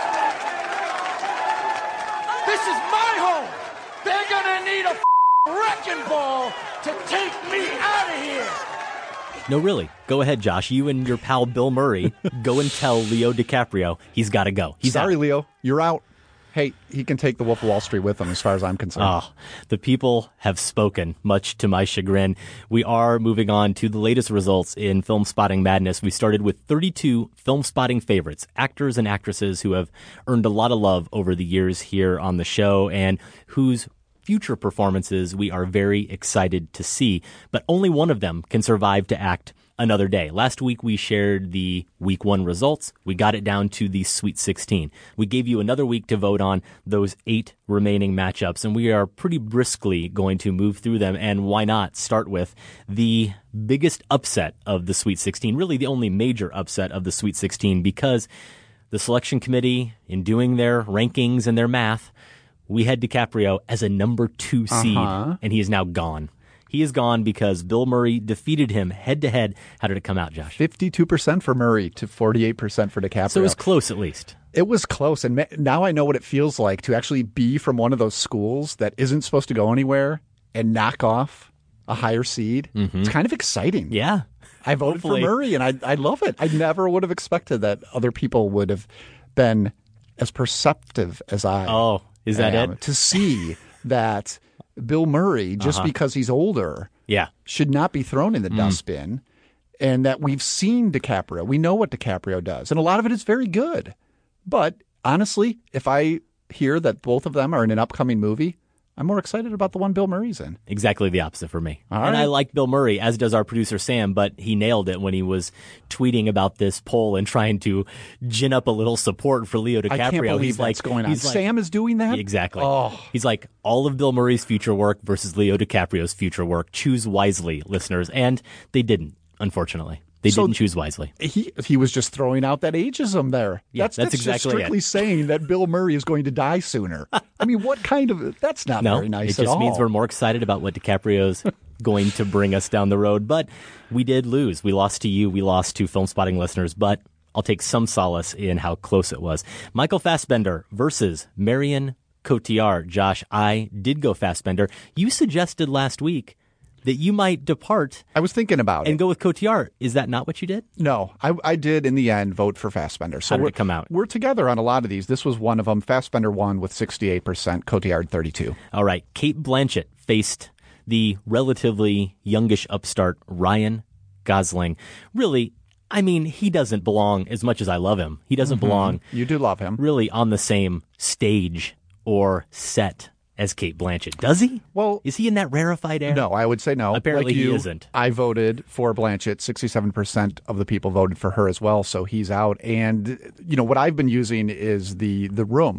This is my home. They're gonna need a wrecking ball to take me out of here. No, really. Go ahead, Josh. You and your pal Bill Murray go and tell Leo DiCaprio he's got to go. He's Sorry, out. Leo. You're out. Hey, he can take the Wolf of Wall Street with him as far as I'm concerned. Oh, the people have spoken, much to my chagrin. We are moving on to the latest results in Film Spotting Madness. We started with thirty-two Film Spotting favorites, actors and actresses who have earned a lot of love over the years here on the show and whose future performances we are very excited to see. But only one of them can survive to act another day. Last week, we shared the week one results. We got it down to the Sweet sixteen. We gave you another week to vote on those eight remaining matchups, and we are pretty briskly going to move through them. And why not start with the biggest upset of the Sweet sixteen, really the only major upset of the Sweet sixteen, because the selection committee, in doing their rankings and their math, we had DiCaprio as a number two seed, Uh-huh. and he is now gone. He is gone because Bill Murray defeated him head-to-head. How did it come out, Josh? fifty-two percent for Murray to forty-eight percent for DiCaprio. So it was close, at least. It was close, and ma- now I know what it feels like to actually be from one of those schools that isn't supposed to go anywhere and knock off a higher seed. Mm-hmm. It's kind of exciting. Yeah. I voted Hopefully. for Murray, and I, I love it. I never would have expected that other people would have been as perceptive as I Oh, is that am it? to see that Bill Murray, just Uh-huh. because he's older, Yeah. should not be thrown in the Mm. dustbin, and that we've seen DiCaprio. We know what DiCaprio does, and a lot of it is very good. But honestly, if I hear that both of them are in an upcoming movie, I'm more excited about the one Bill Murray's in. Exactly the opposite for me. All and right. I like Bill Murray, as does our producer Sam, but he nailed it when he was tweeting about this poll and trying to gin up a little support for Leo DiCaprio. I can't believe he's that's like, going on. he's like- Sam is doing that? Exactly. Oh. He's like, all of Bill Murray's future work versus Leo DiCaprio's future work. Choose wisely, listeners. And they didn't, unfortunately. They So- didn't choose wisely. He he was just throwing out that ageism there. Yeah, that's, that's just exactly strictly it. saying that Bill Murray is going to die sooner. I mean, what kind of that's not No, very nice it at just all. means we're more excited about what DiCaprio's going to bring us down the road. But we did lose. We lost to you. We lost to Film Spotting listeners. But I'll take some solace in how close it was. Michael Fassbender versus Marion Cotillard. Josh, I did go Fassbender. You suggested last week that you might depart. I was thinking about and it. go with Cotillard. Is that not what you did? No, I, I did in the end vote for Fassbender. So How did we're, it come out? We're together on a lot of these. This was one of them. Fassbender won with sixty-eight percent, Cotillard thirty-two. All right. Kate Blanchett faced the relatively youngish upstart Ryan Gosling. Really, I mean, he doesn't belong, as much as I love him, he doesn't Mhm. belong You do love him. really on the same stage or set as Kate Blanchett. Does he? Well, is he in that rarefied air? No, I would say no. Apparently Like he you, isn't. I voted for Blanchett. sixty-seven percent of the people voted for her as well, so he's out. And, you know, what I've been using is the, the room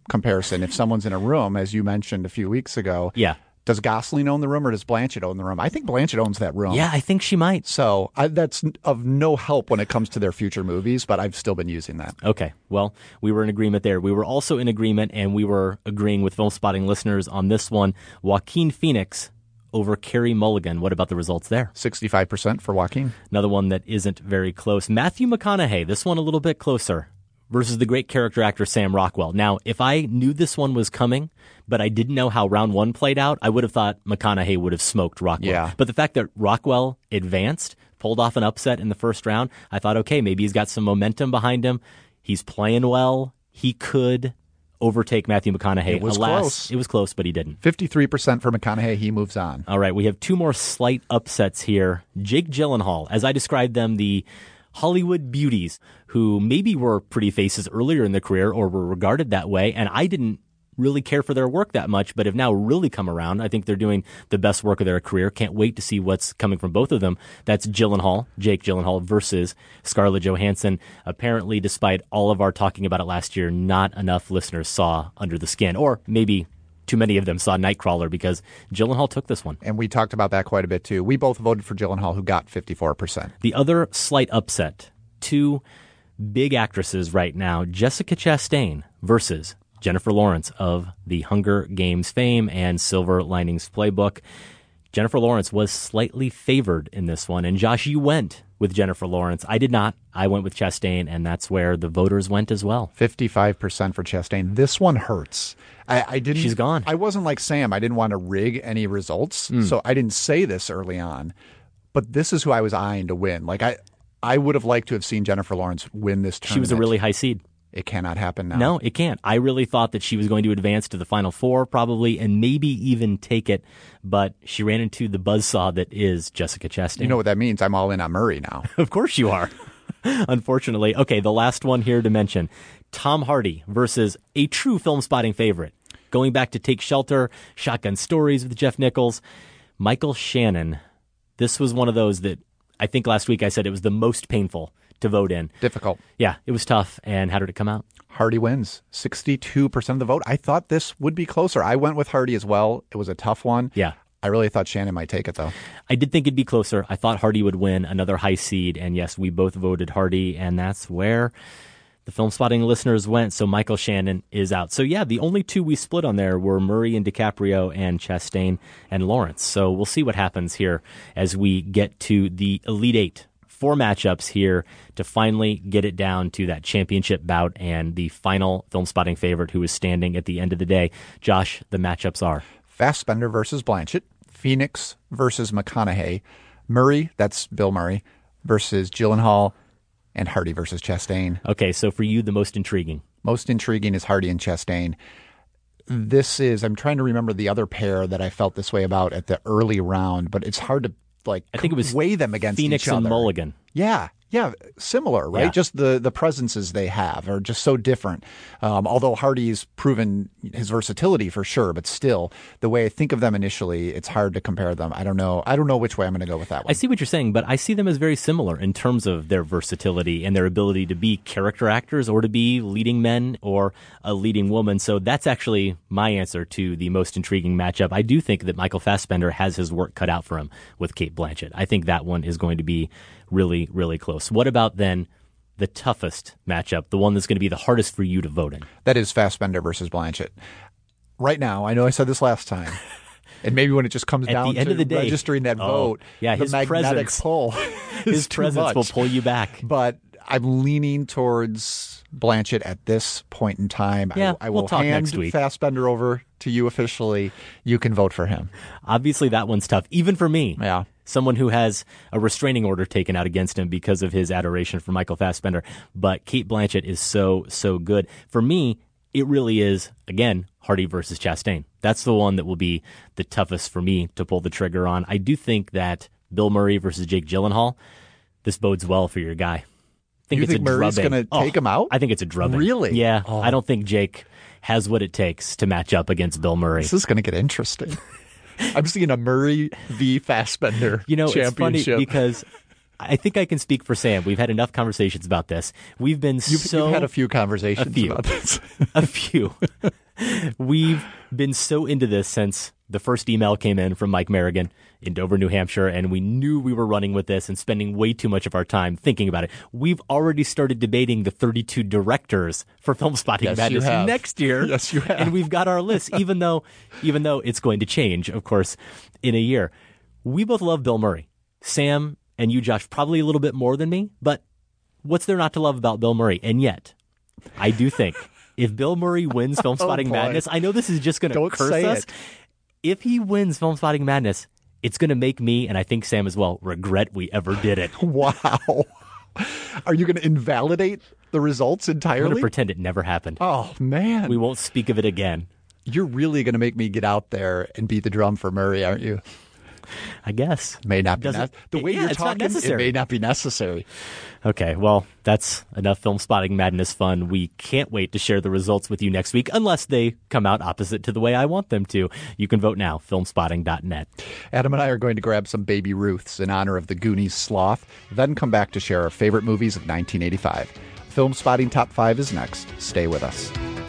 comparison. If someone's in a room, as you mentioned a few weeks ago, yeah. does Gosling own the room or does Blanchett own the room? I think Blanchett owns that room. Yeah, I think she might. So I, that's of no help when it comes to their future movies, but I've still been using that. Okay, well, we were in agreement there. We were also in agreement, and we were agreeing with Film Spotting listeners on this one. Joaquin Phoenix over Carey Mulligan. What about the results there? sixty-five percent for Joaquin. Another one that isn't very close. Matthew McConaughey, this one a little bit closer, versus the great character actor Sam Rockwell. Now, if I knew this one was coming, but I didn't know how round one played out, I would have thought McConaughey would have smoked Rockwell. Yeah. But the fact that Rockwell advanced, pulled off an upset in the first round, I thought, okay, maybe he's got some momentum behind him. He's playing well. He could overtake Matthew McConaughey. It was Alas, close. It was close, but he didn't. fifty-three percent for McConaughey. He moves on. All right, we have two more slight upsets here. Jake Gyllenhaal, as I described them, the Hollywood beauties who maybe were pretty faces earlier in their career or were regarded that way, and I didn't really care for their work that much, but have now really come around. I think they're doing the best work of their career. Can't wait to see what's coming from both of them. That's Gyllenhaal, Jake Gyllenhaal versus Scarlett Johansson. Apparently, despite all of our talking about it last year, not enough listeners saw Under the Skin, or maybe too many of them saw Nightcrawler because Gyllenhaal took this one. And we talked about that quite a bit too. We both voted for Gyllenhaal, who got fifty-four percent. The other slight upset, two big actresses right now, Jessica Chastain versus Jennifer Lawrence of the Hunger Games fame and Silver Linings Playbook. Jennifer Lawrence was slightly favored in this one, and Josh, you went with Jennifer Lawrence. I did not. I went with Chastain, and that's where the voters went as well. fifty-five percent for Chastain. This one hurts. I, I didn't. She's gone. I wasn't like Sam. I didn't want to rig any results, Mm. so I didn't say this early on. But this is who I was eyeing to win. Like I, I would have liked to have seen Jennifer Lawrence win this tournament. She was a really high seed. It cannot happen now. No, it can't. I really thought that she was going to advance to the Final Four probably and maybe even take it, but she ran into the buzzsaw that is Jessica Chastain. You know what that means? I'm all in on Murray now. Of course you are. Unfortunately. Okay, the last one here to mention. Tom Hardy versus a true Film Spotting favorite. Going back to Take Shelter, Shotgun Stories with Jeff Nichols, Michael Shannon. This was one of those that I think last week I said it was the most painful to vote in. Difficult. Yeah, it was tough. And how did it come out? Hardy wins. sixty-two percent of the vote. I thought this would be closer. I went with Hardy as well. It was a tough one. Yeah. I really thought Shannon might take it, though. I did think it'd be closer. I thought Hardy would win, another high seed. And yes, we both voted Hardy, and that's where the Film Spotting listeners went. So Michael Shannon is out. So yeah, the only two we split on there were Murray and DiCaprio and Chastain and Lawrence. So we'll see what happens here as we get to the Elite Eight. Four matchups here to finally get it down to that championship bout and the final Film Spotting favorite who is standing at the end of the day. Josh, the matchups are Fassbender versus Blanchett, Phoenix versus McConaughey, Murray, that's Bill Murray, versus Gyllenhaal, and Hardy versus Chastain. Okay, so for you, the most intriguing. Most intriguing is Hardy and Chastain. This is, I'm trying to remember the other pair that I felt this way about at the early round, but it's hard to like I think it was weigh them against Phoenix each other. and Mulligan. Yeah, yeah, similar, right? Yeah. Just the the presences they have are just so different. Um, although Hardy's proven his versatility for sure, but still, the way I think of them initially, it's hard to compare them. I don't know. I don't know which way I'm going to go with that one. I see what you're saying, but I see them as very similar in terms of their versatility and their ability to be character actors or to be leading men or a leading woman. So that's actually my answer to the most intriguing matchup. I do think that Michael Fassbender has his work cut out for him with Cate Blanchett. I think that one is going to be really, really close. What about then the toughest matchup, the one that's going to be the hardest for you to vote in? That is Fassbender versus Blanchett. Right now, I know I said this last time, and maybe when it just comes At down the end to of the day, registering that oh, vote, yeah, the his magnetic presence, pull his is too presence much. will pull you back. But I'm leaning towards Blanchett at this point in time. Yeah, I, I we'll will talk hand next week. Fassbender over to you officially. You can vote for him. Obviously, that one's tough, even for me. Yeah. Someone who has a restraining order taken out against him because of his adoration for Michael Fassbender. But Cate Blanchett is so, so good. For me, it really is, again, Hardy versus Chastain. That's the one that will be the toughest for me to pull the trigger on. I do think that Bill Murray versus Jake Gyllenhaal, this bodes well for your guy. I think You it's think a Murray's drubbing. gonna Oh, take him out? I think it's a drubbing. Really? Yeah. Oh. I don't think Jake has what it takes to match up against Bill Murray. This is going to get interesting. I'm seeing a Murray v. Fassbender You know, it's funny championship. because I think I can speak for Sam. We've had enough conversations about this. We've been You've, so... you've had a few conversations a few, about this. a few. We've been so into this since the first email came in from Mike Merrigan in Dover, New Hampshire, and we knew we were running with this and spending way too much of our time thinking about it. We've already started debating the thirty-two directors for Film Spotting Yes, Madness you have. next year. Yes, you have. And we've got our list, even though, even though it's going to change, of course, in a year. We both love Bill Murray. Sam and you, Josh, probably a little bit more than me, but what's there not to love about Bill Murray? And yet, I do think if Bill Murray wins Film Spotting Oh, boy. Madness, I know this is just going to Don't curse say us. it. If he wins Film Spotting Madness, it's going to make me, and I think Sam as well, regret we ever did it. Wow. Are you going to invalidate the results I'm entirely? going to pretend it never happened. Oh, man. We won't speak of it again. You're really going to make me get out there and beat the drum for Murray, aren't you? I guess. May not be. Doesn't- Ne- the way yeah, you're it's not talking, it necessary. may not be necessary. Okay, well, that's enough Film Spotting Madness fun. We can't wait to share the results with you next week, unless they come out opposite to the way I want them to. You can vote now, film spotting dot net. Adam and I are going to grab some Baby Ruths in honor of the Goonies sloth, then come back to share our favorite movies of nineteen eighty-five. Film Spotting Top five is next. Stay with us.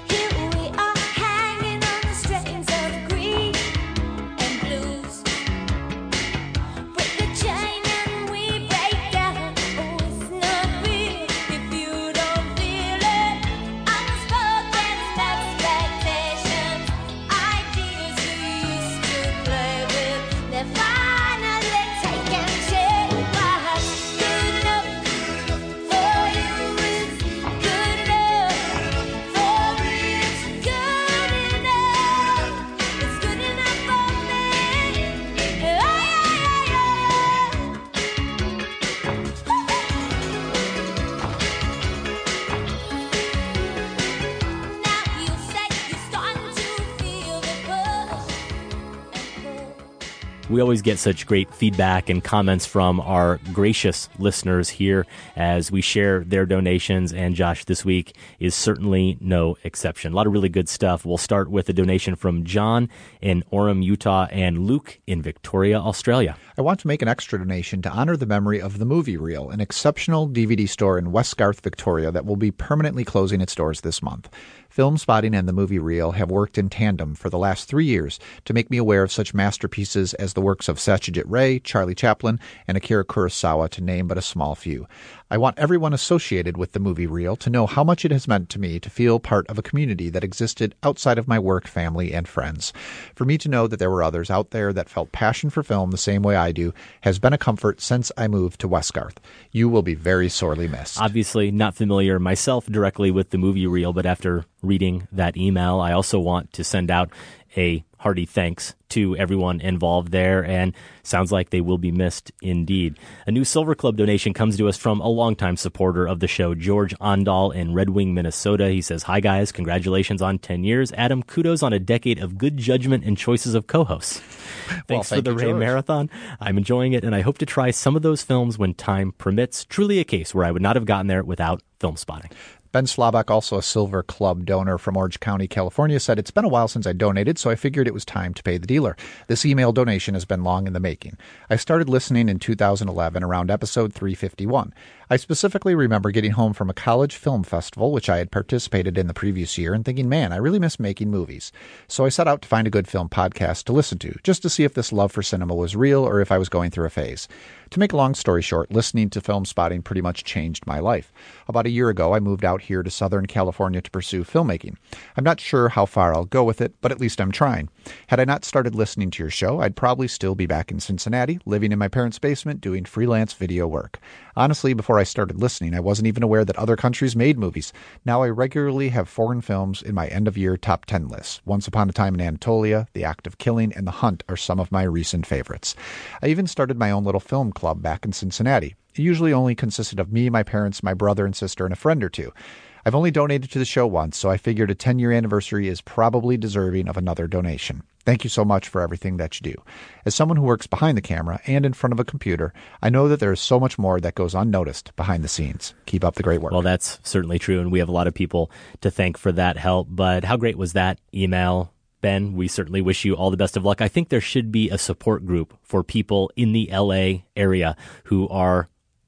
We always get such great feedback and comments from our gracious listeners here as we share their donations, and Josh, this week is certainly no exception. A lot of really good stuff. We'll start with a donation from John in Orem, Utah, and Luke in Victoria, Australia. I want to make an extra donation to honor the memory of The Movie Reel, an exceptional D V D store in Westgarth, Victoria that will be permanently closing its doors this month. Film Spotting and The Movie Reel have worked in tandem for the last three years to make me aware of such masterpieces as the works of Satyajit Ray, Charlie Chaplin, and Akira Kurosawa, to name but a small few. I want everyone associated with The Movie Reel to know how much it has meant to me to feel part of a community that existed outside of my work, family, and friends. For me to know that there were others out there that felt passion for film the same way I do has been a comfort since I moved to Westgarth. You will be very sorely missed. Obviously not familiar myself directly with The Movie Reel, but after reading that email, I also want to send out a hearty thanks to everyone involved there, and sounds like they will be missed indeed. A new Silver Club donation comes to us from a longtime supporter of the show, George Ondal in Red Wing, Minnesota. He says, "Hi guys, congratulations on ten years. Adam, kudos on a decade of good judgment and choices of co-hosts. Thanks Well, for thank the you, Ray George. Marathon. I'm enjoying it, and I hope to try some of those films when time permits. Truly a case where I would not have gotten there without Film Spotting." Ben Slabak, also a Silver Club donor from Orange County, California, said, "It's been a while since I donated, so I figured it was time to pay the dealer. This email donation has been long in the making. I started listening in two thousand eleven around episode three fifty-one. I specifically remember getting home from a college film festival, which I had participated in the previous year, and thinking, man, I really miss making movies. So I set out to find a good film podcast to listen to, just to see if this love for cinema was real or if I was going through a phase. To make a long story short, listening to Film Spotting pretty much changed my life. About a year ago, I moved out here to Southern California to pursue filmmaking. I'm not sure how far I'll go with it, but at least I'm trying. Had I not started listening to your show, I'd probably still be back in Cincinnati, living in my parents' basement, doing freelance video work. Honestly, before I started listening, I wasn't even aware that other countries made movies. Now I regularly have foreign films in my end-of-year top ten lists. Once Upon a Time in Anatolia, The Act of Killing, and The Hunt are some of my recent favorites. I even started my own little film club back in Cincinnati. It usually only consisted of me, my parents, my brother and sister, and a friend or two. I've only donated to the show once, so I figured a ten-year anniversary is probably deserving of another donation. Thank you so much for everything that you do. As someone who works behind the camera and in front of a computer, I know that there is so much more that goes unnoticed behind the scenes. Keep up the great work." Well, that's certainly true, and we have a lot of people to thank for that help. But how great was that email, Ben? We certainly wish you all the best of luck. I think there should be a support group for people in the L A area who are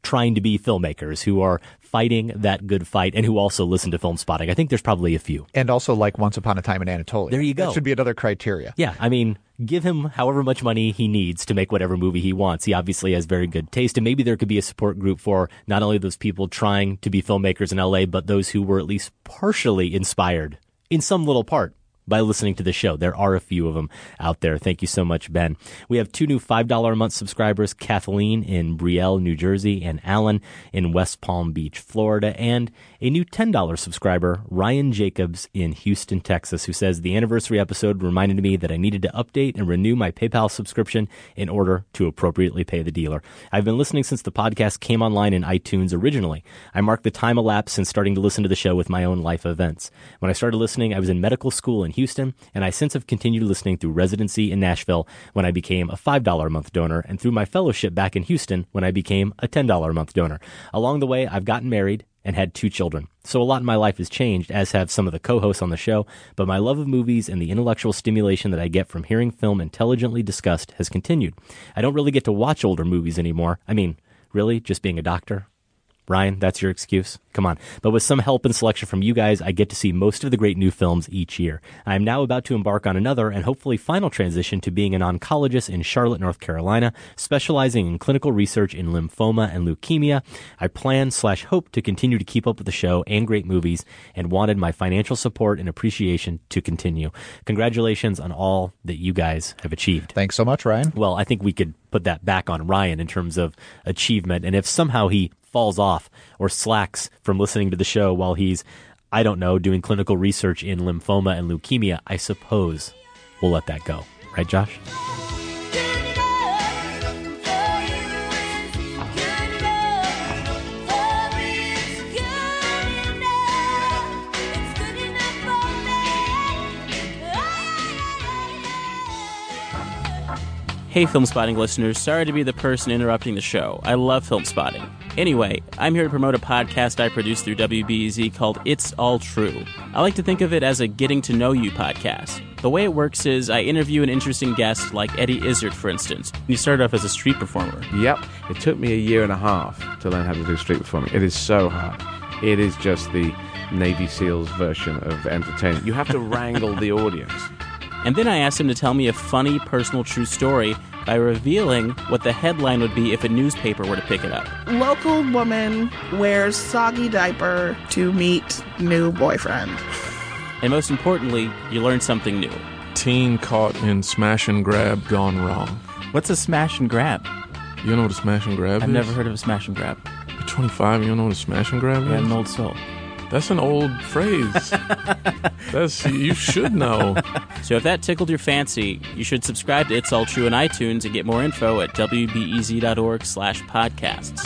trying to be filmmakers, who are fighting that good fight, and who also listen to Film Spotting. I think there's probably a few. And also like Once Upon a Time in Anatolia. There you go. That should be another criteria. Yeah, I mean, give him however much money he needs to make whatever movie he wants. He obviously has very good taste, and maybe there could be a support group for not only those people trying to be filmmakers in L A, but those who were at least partially inspired in some little part by listening to the show. There are a few of them out there. Thank you so much, Ben. We have two new five dollars a month subscribers, Kathleen in Brielle, New Jersey, and Alan in West Palm Beach, Florida, and a new ten dollars subscriber, Ryan Jacobs in Houston, Texas, who says the anniversary episode reminded me that I needed to update and renew my PayPal subscription in order to appropriately pay the dealer. I've been listening since the podcast came online in iTunes originally. I marked the time elapsed since starting to listen to the show with my own life events. When I started listening, I was in medical school in Houston, and I since have continued listening through residency in Nashville when I became a five dollars a month donor, and through my fellowship back in Houston when I became a ten dollars a month donor. Along the way, I've gotten married and had two children. So a lot in my life has changed, as have some of the co-hosts on the show, but my love of movies and the intellectual stimulation that I get from hearing film intelligently discussed has continued. I don't really get to watch older movies anymore. I mean, really, just being a doctor? Ryan, that's your excuse? Come on. But with some help and selection from you guys, I get to see most of the great new films each year. I am now about to embark on another and hopefully final transition to being an oncologist in Charlotte, North Carolina, specializing in clinical research in lymphoma and leukemia. I plan slash hope to continue to keep up with the show and great movies, and wanted my financial support and appreciation to continue. Congratulations on all that you guys have achieved. Thanks so much, Ryan. Well, I think we could put that back on Ryan in terms of achievement, and if somehow he falls off or slacks from listening to the show while he's, I don't know, doing clinical research in lymphoma and leukemia, I suppose we'll let that go. Right, Josh? Hey, Film Spotting listeners, sorry to be the person interrupting the show. I love Film Spotting. Anyway, I'm here to promote a podcast I produce through W B E Z called It's All True. I like to think of it as a getting to know you podcast. The way it works is I interview an interesting guest, like Eddie Izzard, for instance. You started off as a street performer. Yep. It took me a year and a half to learn how to do street performing. It is so hard. It is just the Navy SEALs version of entertainment. You have to wrangle the audience. And then I asked him to tell me a funny, personal, true story by revealing what the headline would be if a newspaper were to pick it up. Local woman wears soggy diaper to meet new boyfriend. And most importantly, you learn something new. Teen caught in smash and grab gone wrong. What's a smash and grab? You don't know what a smash and grab I've is? never heard of a smash and grab. You're twenty-five and you don't know what a smash and grab is? Yeah, I'm an old soul. That's an old phrase. That's you should know. So if that tickled your fancy, you should subscribe to It's All True on iTunes and get more info at W B E Z dot org slash podcasts.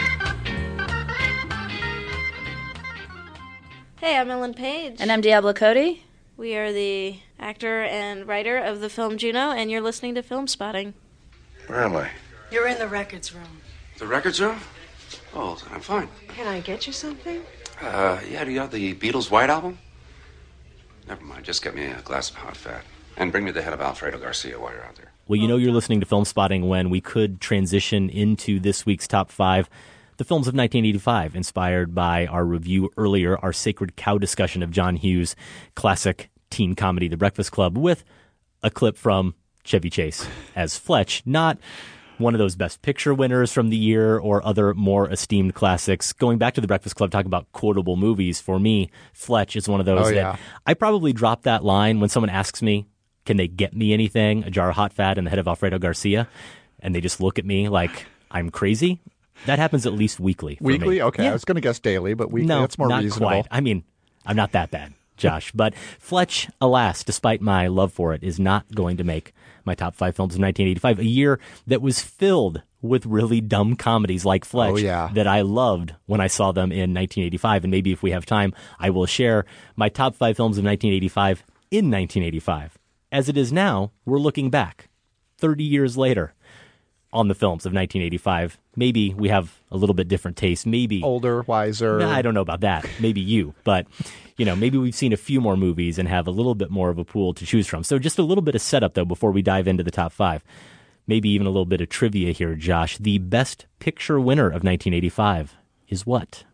Hey, I'm Ellen Page. And I'm Diablo Cody. We are the actor and writer of the film Juno, and you're listening to Film Spotting. Where am I? You're in the records room. The records room? Oh, I'm fine. Can I get you something? Uh, yeah, do you have the Beatles' White Album? Never mind, just get me a glass of hot fat. And bring me the head of Alfredo Garcia while you're out there. Well, you know you're listening to Film Spotting when we could transition into this week's top five, the films of nineteen eighty-five, inspired by our review earlier, our Sacred Cow discussion of John Hughes' classic teen comedy, The Breakfast Club, with a clip from Chevy Chase as Fletch, not one of those Best Picture winners from the year or other more esteemed classics. Going back to The Breakfast Club, talking about quotable movies, for me, Fletch is one of those oh, that yeah. I probably drop that line when someone asks me, can they get me anything, a jar of hot fat and the head of Alfredo Garcia, and they just look at me like I'm crazy. That happens at least weekly. For Weekly? me. Okay, yeah. I was going to guess daily, but weekly, no, that's more not reasonable. Quite. I mean, I'm not that bad, Josh. But Fletch, alas, despite my love for it, is not going to make my top five films of nineteen eighty-five, a year that was filled with really dumb comedies like Fletch oh, yeah. that I loved when I saw them in nineteen eighty-five. And maybe if we have time, I will share my top five films of nineteen eighty-five in nineteen eighty-five. As it is now, we're looking back thirty years later on the films of nineteen eighty-five. Maybe we have a little bit different taste. Maybe older, wiser. Nah, I don't know about that. Maybe you, but you know, maybe we've seen a few more movies and have a little bit more of a pool to choose from. So just a little bit of setup though before we dive into the top five. maybe even a little bit of trivia here, Josh. The Best Picture winner of nineteen eighty-five is what?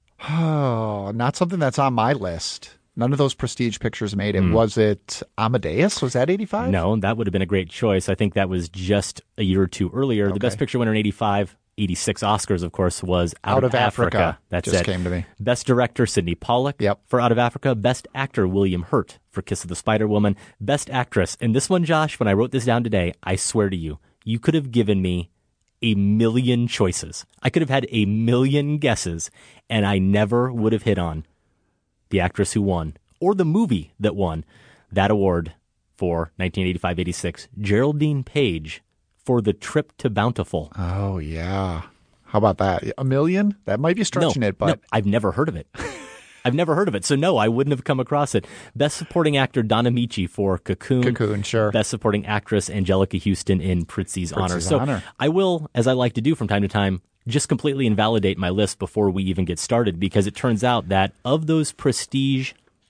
Oh, not something that's on my list. None of those prestige pictures made it. Mm. Was it Amadeus? Was that eighty-five? No, that would have been a great choice. I think that was just a year or two earlier. Okay. The Best Picture winner in eighty-five, eighty-six Oscars, of course, was Out, Out of, of Africa. Africa. That's Just it. came to me. Best Director, Sidney Pollack Yep. for Out of Africa. Best Actor, William Hurt for Kiss of the Spider Woman. Best Actress. And this one, Josh, when I wrote this down today, I swear to you, you could have given me a million choices. I could have had a million guesses, and I never would have hit on the actress who won, or the movie that won that award for nineteen eighty-five eighty-six, Geraldine Page for The Trip to Bountiful. Oh, yeah. How about that? A million? That might be stretching no, it, but no, I've never heard of it. I've never heard of it. So, no, I wouldn't have come across it. Best Supporting Actor, Don Amici for Cocoon. Cocoon, sure. Best Supporting Actress, Angelica Houston in Prizzi's, Honor. So, Honor. I will, as I like to do from time to time, just completely invalidate my list before we even get started, because it turns out that of those prestige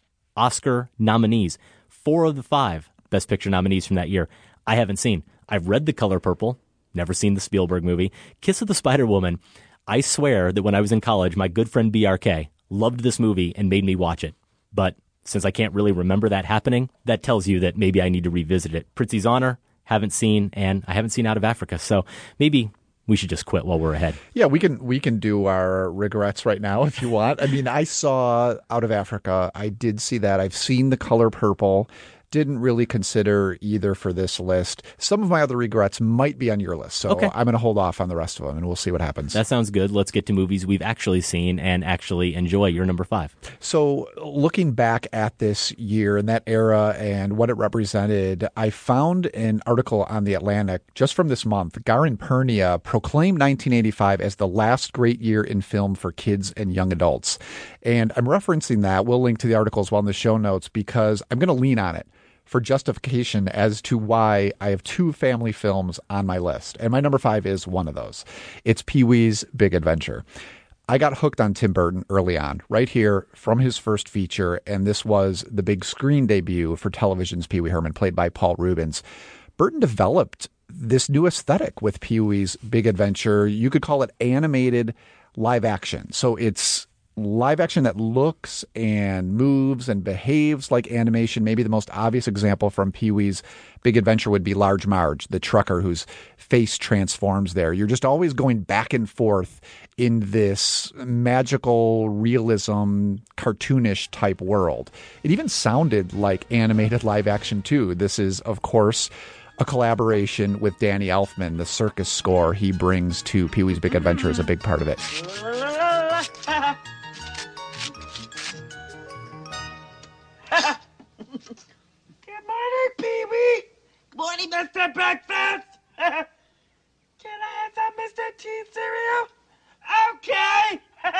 Oscar nominees, four of the five Best Picture nominees from that year, I haven't seen. I've read The Color Purple, never seen the Spielberg movie. Kiss of the Spider Woman, I swear that when I was in college, my good friend B R K loved this movie and made me watch it. But since I can't really remember that happening, that tells you that maybe I need to revisit it. Prizzi's Honor, haven't seen, and I haven't seen Out of Africa. So maybe we should just quit while we're ahead. Yeah, we can we can do our regrets right now if you want. I mean, I saw Out of Africa. I did see that. I've seen The Color Purple. Didn't really consider either for this list. Some of my other regrets might be on your list, so Okay. I'm going to hold off on the rest of them, and we'll see what happens. That sounds good. Let's get to movies we've actually seen and actually enjoy. You're number five. So looking back at this year and that era and what it represented, I found an article on The Atlantic just from this month. Garin Pernia proclaimed nineteen eighty-five as the last great year in film for kids and young adults. And I'm referencing that. We'll link to the article as well in the show notes because I'm going to lean on it for justification as to why I have two family films on my list. And my number five is one of those. It's Pee-wee's Big Adventure. I got hooked on Tim Burton early on, right here from his first feature, and this was the big screen debut for television's Pee-wee Herman, played by Paul Reubens. Burton developed this new aesthetic with Pee-wee's Big Adventure. You could call it animated live action. So it's live action that looks and moves and behaves like animation. Maybe the most obvious example from Pee-wee's Big Adventure would be Large Marge, the trucker whose face transforms there. You're just always going back and forth in this magical realism, cartoonish type world. It even sounded like animated live action too. This is, of course, a collaboration with Danny Elfman. The circus score he brings to Pee-wee's Big Adventure is a big part of it. Good morning, Pee-wee. Good morning, Mister Breakfast. Can I have some Mister T cereal? Okay.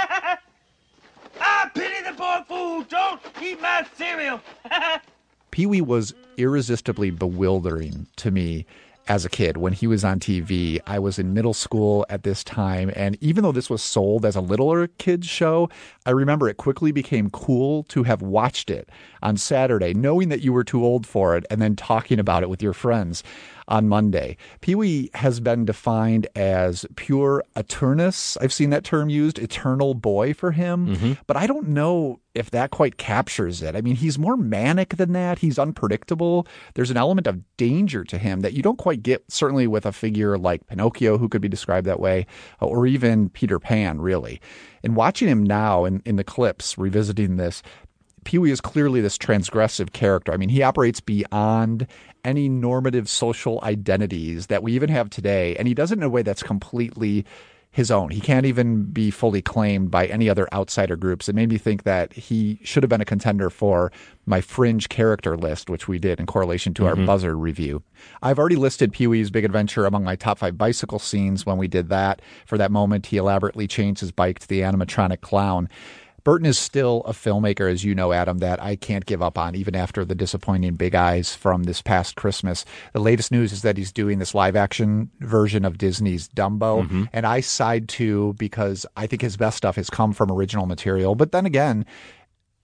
I pity the poor fool. Don't eat my cereal. Pee-wee was irresistibly bewildering to me as a kid. When he was on T V, I was in middle school at this time, and even though this was sold as a littler kids show, I remember it quickly became cool to have watched it on Saturday, knowing that you were too old for it, and then talking about it with your friends on Monday. Pee-wee has been defined as pure eternus. I've seen that term used, eternal boy for him, Mm-hmm. but I don't know if that quite captures it. I mean, he's more manic than that. He's unpredictable. There's an element of danger to him that you don't quite get, certainly with a figure like Pinocchio, who could be described that way, or even Peter Pan, really. And watching him now in, in the clips, revisiting this, Pee-wee is clearly this transgressive character. I mean, he operates beyond any normative social identities that we even have today, and he does it in a way that's completely his own. He can't even be fully claimed by any other outsider groups. It made me think that he should have been a contender for my fringe character list, which we did in correlation to Mm-hmm. our Buzzard review. I've already listed Pee-wee's Big Adventure among my top five bicycle scenes when we did that. For that moment, he elaborately changed his bike to the animatronic clown. Burton is still a filmmaker, as you know, Adam, that I can't give up on, even after the disappointing Big Eyes from this past Christmas. The latest news is that he's doing this live-action version of Disney's Dumbo, Mm-hmm. and I side too because I think his best stuff has come from original material. But then again,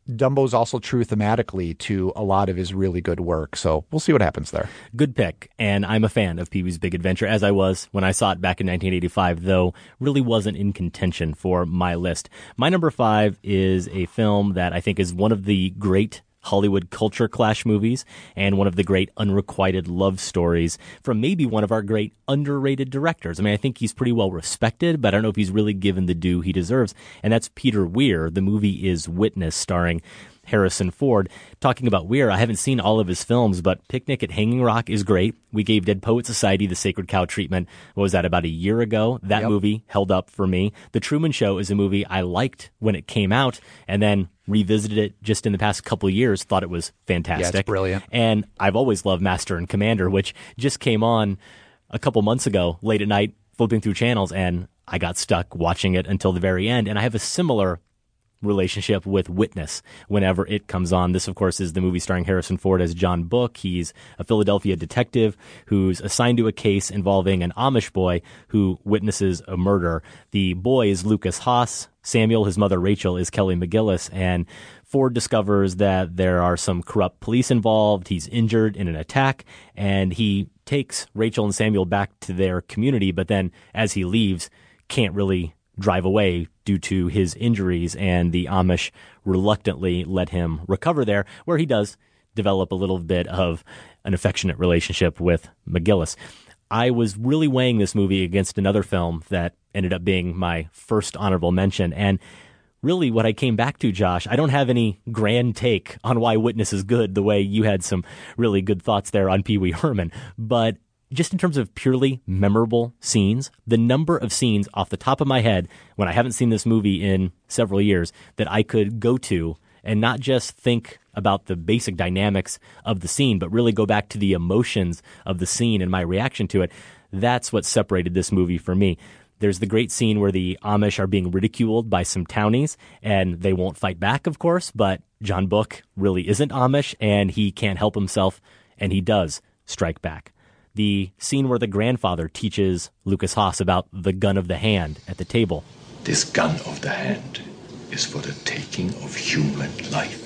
Dumbo's also true thematically to a lot of his really good work. So we'll see what happens there. Good pick. And I'm a fan of Pee-wee's Big Adventure, as I was when I saw it back in nineteen eighty-five, though really wasn't in contention for my list. My number five is a film that I think is one of the great Hollywood culture clash movies and one of the great unrequited love stories from maybe one of our great underrated directors. I mean, I think he's pretty well respected, but I don't know if he's really given the due he deserves. And that's Peter Weir. The movie is Witness, starring Harrison Ford. Talking about Weir, I haven't seen all of his films, but Picnic at Hanging Rock is great. We gave Dead Poet Society the Sacred Cow treatment. What was that, about a year ago? That yep. movie held up for me. The Truman Show is a movie I liked when it came out, and then revisited it just in the past couple of years, thought it was fantastic. Yeah, it's brilliant. And I've always loved Master and Commander, which just came on a couple months ago, late at night, flipping through channels, and I got stuck watching it until the very end. And I have a similar relationship with Witness whenever it comes on. This, of course, is the movie starring Harrison Ford as John Book. He's a Philadelphia detective who's assigned to a case involving an Amish boy who witnesses a murder. The boy is Lucas Haas. Samuel, his mother Rachel, is Kelly McGillis, and Ford discovers that there are some corrupt police involved. He's injured in an attack, and he takes Rachel and Samuel back to their community, but then as he leaves, can't really drive away due to his injuries, and the Amish reluctantly let him recover there, where he does develop a little bit of an affectionate relationship with McGillis. I was really weighing this movie against another film that ended up being my first honorable mention, and really what I came back to, Josh, I don't have any grand take on why Witness is good, the way you had some really good thoughts there on Pee Wee Herman, but just in terms of purely memorable scenes, the number of scenes off the top of my head when I haven't seen this movie in several years that I could go to and not just think about the basic dynamics of the scene, but really go back to the emotions of the scene and my reaction to it. That's what separated this movie for me. There's the great scene where the Amish are being ridiculed by some townies, and they won't fight back, of course, but John Book really isn't Amish, and he can't help himself, and he does strike back. The scene where the grandfather teaches Lucas Haas about the gun of the hand at the table. This gun of the hand is for the taking of human life.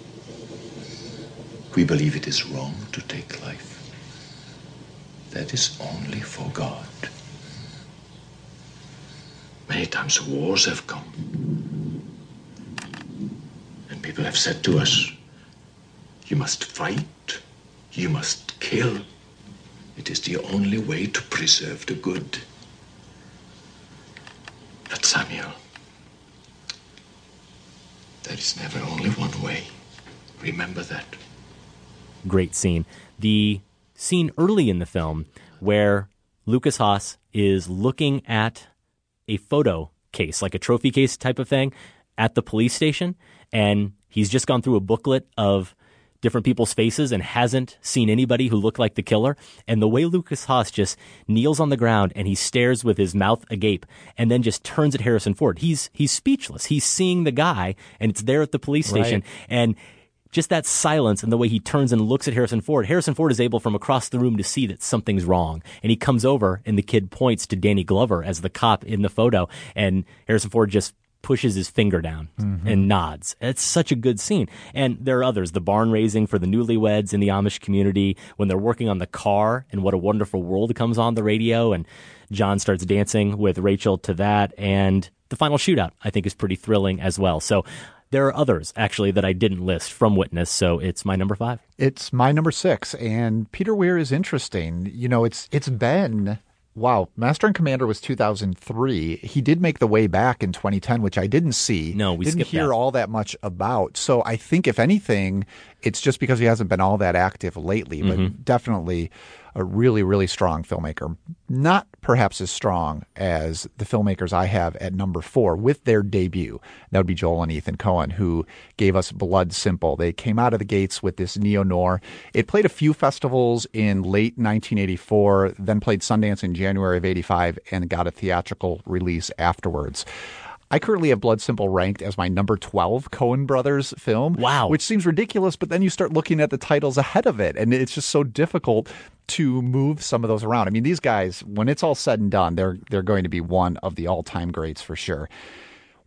We believe it is wrong to take life. That is only for God. Many times wars have come, and people have said to us, you must fight, you must kill. It is the only way to preserve the good. But Samuel, there is never only one way. Remember that. Great scene. The scene early in the film where Lucas Haas is looking at a photo case, like a trophy case type of thing, at the police station, and he's just gone through a booklet of different people's faces and hasn't seen anybody who looked like the killer. And the way Lucas Haas just kneels on the ground and he stares with his mouth agape and then just turns at Harrison Ford. He's he's speechless. He's seeing the guy, and it's there at the police station. Right. And just that silence and the way he turns and looks at Harrison Ford, Harrison Ford is able from across the room to see that something's wrong. And he comes over, and the kid points to Danny Glover as the cop in the photo, and Harrison Ford just pushes his finger down mm-hmm. and nods. It's such a good scene. And there are others. The barn raising for the newlyweds in the Amish community, when they're working on the car, and What a Wonderful World comes on the radio, and John starts dancing with Rachel to that. And the final shootout, I think, is pretty thrilling as well. So there are others, actually, that I didn't list from Witness, so it's my number five. It's my number six, and Peter Weir is interesting. You know, it's it's been... Wow. Master and Commander was two thousand three. He did make The Way Back in twenty ten, which I didn't see. No, we didn't skipped hear that. all that much about. So I think, if anything, it's just because he hasn't been all that active lately, but Mm-hmm. definitely a really, really strong filmmaker. Not perhaps as strong as the filmmakers I have at number four with their debut. That would be Joel and Ethan Coen, who gave us Blood Simple. They came out of the gates with this neo-noir. It played a few festivals in late nineteen eighty-four, then played Sundance in January of eighty-five, and got a theatrical release afterwards. I currently have Blood Simple ranked as my number twelve Coen Brothers film. Wow. Which seems ridiculous, but then you start looking at the titles ahead of it, and it's just so difficult to move some of those around. I mean, these guys, when it's all said and done, they're they're going to be one of the all-time greats for sure.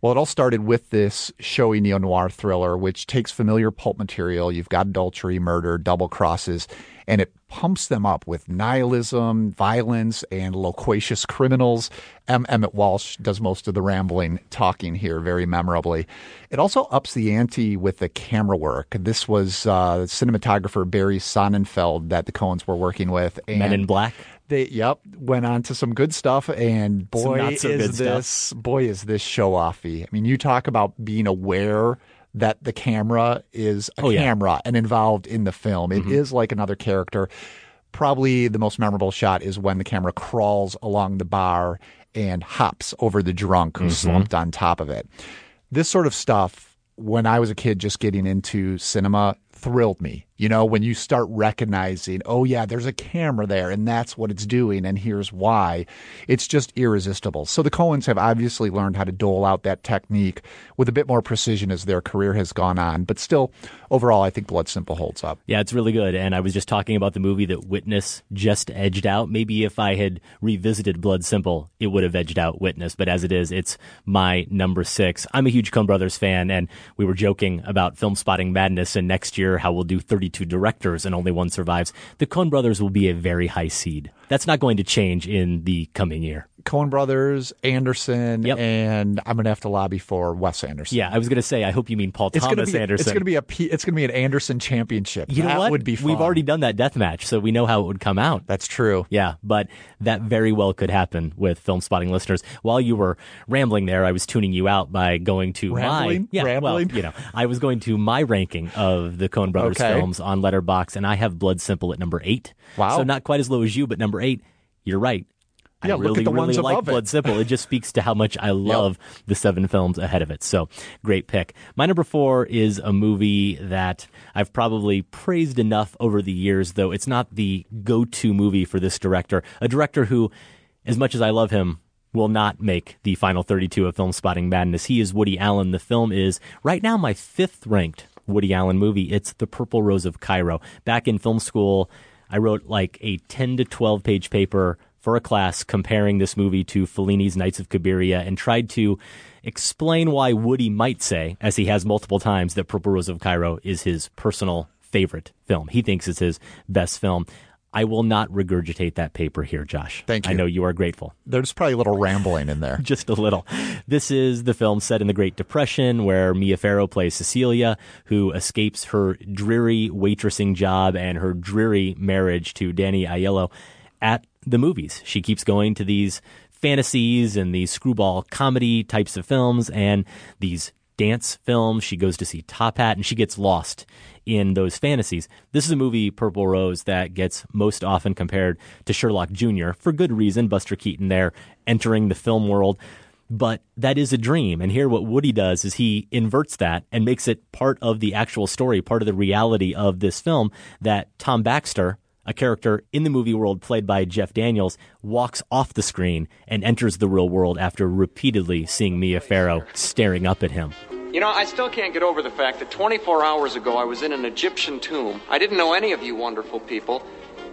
Well, it all started with this showy neo-noir thriller, which takes familiar pulp material. You've got adultery, murder, double crosses, and it pumps them up with nihilism, violence, and loquacious criminals. M. Emmett Walsh does most of the rambling talking here very memorably. It also ups the ante with the camera work. This was uh, cinematographer Barry Sonnenfeld that the Coens were working with. And Men in Black. They, yep, went on to some good stuff, and boy, not so is good this stuff. boy is this show-offy. I mean, you talk about being aware that the camera is a Oh, yeah. camera and involved in the film. It Mhm. is like another character. Probably the most memorable shot is when the camera crawls along the bar and hops over the drunk who's Mhm. slumped on top of it. This sort of stuff, when I was a kid just getting into cinema, thrilled me. You know, when you start recognizing, oh yeah, there's a camera there and that's what it's doing and here's why, it's just irresistible. So the Coens have obviously learned how to dole out that technique with a bit more precision as their career has gone on. But still, overall, I think Blood Simple holds up. Yeah, it's really good. And I was just talking about the movie that Witness just edged out. Maybe if I had revisited Blood Simple, it would have edged out Witness. But as it is, it's my number six. I'm a huge Coen Brothers fan, and we were joking about Film Spotting Madness and next year how we'll do thirty-two directors and only one survives. The Coen Brothers will be a very high seed. That's not going to change in the coming year. Coen Brothers, Anderson, and I'm going to have to lobby for Wes Anderson. Yeah, I was going to say, I hope you mean Paul It's Thomas going to be Anderson. it's going to be a P- it's going to be an Anderson championship. You that know what? would be fun. We've already done that death match, so we know how it would come out. That's true. Yeah, but that very well could happen with Film Spotting listeners. While you were rambling there, I was tuning you out by going to Rambling? my yeah, Rambling? well, you know, I was going to my ranking of the Coen Brothers Okay. films on Letterboxd, and I have Blood Simple at number eight. Wow. So not quite as low as you, but number eight. You're right. Yeah, I look really, at the really ones like above it. Blood Simple. It just speaks to how much I love the seven films ahead of it. So, great pick. My number four is a movie that I've probably praised enough over the years, though it's not the go-to movie for this director. A director who, as much as I love him, will not make the final thirty-two of Film Spotting Madness. He is Woody Allen. The film is right now my fifth ranked Woody Allen movie. It's The Purple Rose of Cairo. Back in film school, I wrote like a ten to twelve page paper for a class comparing this movie to Fellini's Nights of Cabiria and tried to explain why Woody might say, as he has multiple times, that Purple Rose of Cairo is his personal favorite film. He thinks it's his best film. I will not regurgitate that paper here, Josh. Thank you. I know you are grateful. There's probably a little rambling in there. Just a little. This is the film set in the Great Depression where Mia Farrow plays Cecilia, who escapes her dreary waitressing job and her dreary marriage to Danny Aiello at the movies. She keeps going to these fantasies and these screwball comedy types of films and these dance films. She goes to see Top Hat and she gets lost in those fantasies. This is a movie, Purple Rose, that gets most often compared to Sherlock Junior for good reason. Buster Keaton there entering the film world. But that is a dream. And here what Woody does is he inverts that and makes it part of the actual story, part of the reality of this film, that Tom Baxter, a character in the movie world played by Jeff Daniels, walks off the screen and enters the real world after repeatedly seeing Mia Farrow staring up at him. You know, I still can't get over the fact that twenty-four hours ago I was in an Egyptian tomb. I didn't know any of you wonderful people.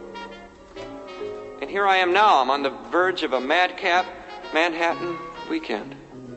And here I am now. I'm on the verge of a madcap Manhattan weekend.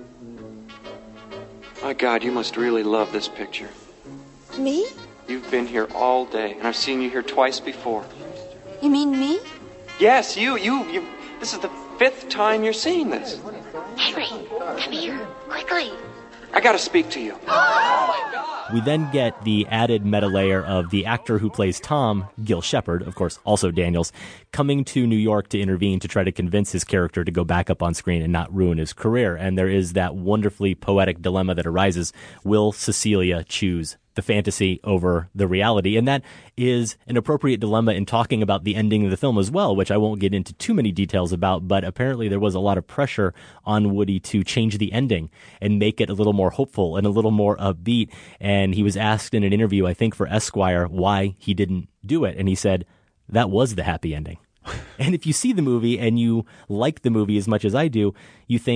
My God, you must really love this picture. Me? You've been here all day, and I've seen you here twice before. You mean me? Yes, you, you, you. This is the fifth time you're seeing this. Henry, come here, quickly. I gotta speak to you. We then get the added meta layer of the actor who plays Tom, Gil Shepard, of course, also Daniels, coming to New York to intervene to try to convince his character to go back up on screen and not ruin his career. And there is that wonderfully poetic dilemma that arises. Will Cecilia choose the fantasy over the reality? And that is an appropriate dilemma in talking about the ending of the film as well, which I won't get into too many details about, but apparently there was a lot of pressure on Woody to change the ending and make it a little more hopeful and a little more upbeat. And he was asked in an interview, I think for Esquire, why he didn't do it. And he said, that was the happy ending. And if you see the movie and you like the movie as much as I do, you think,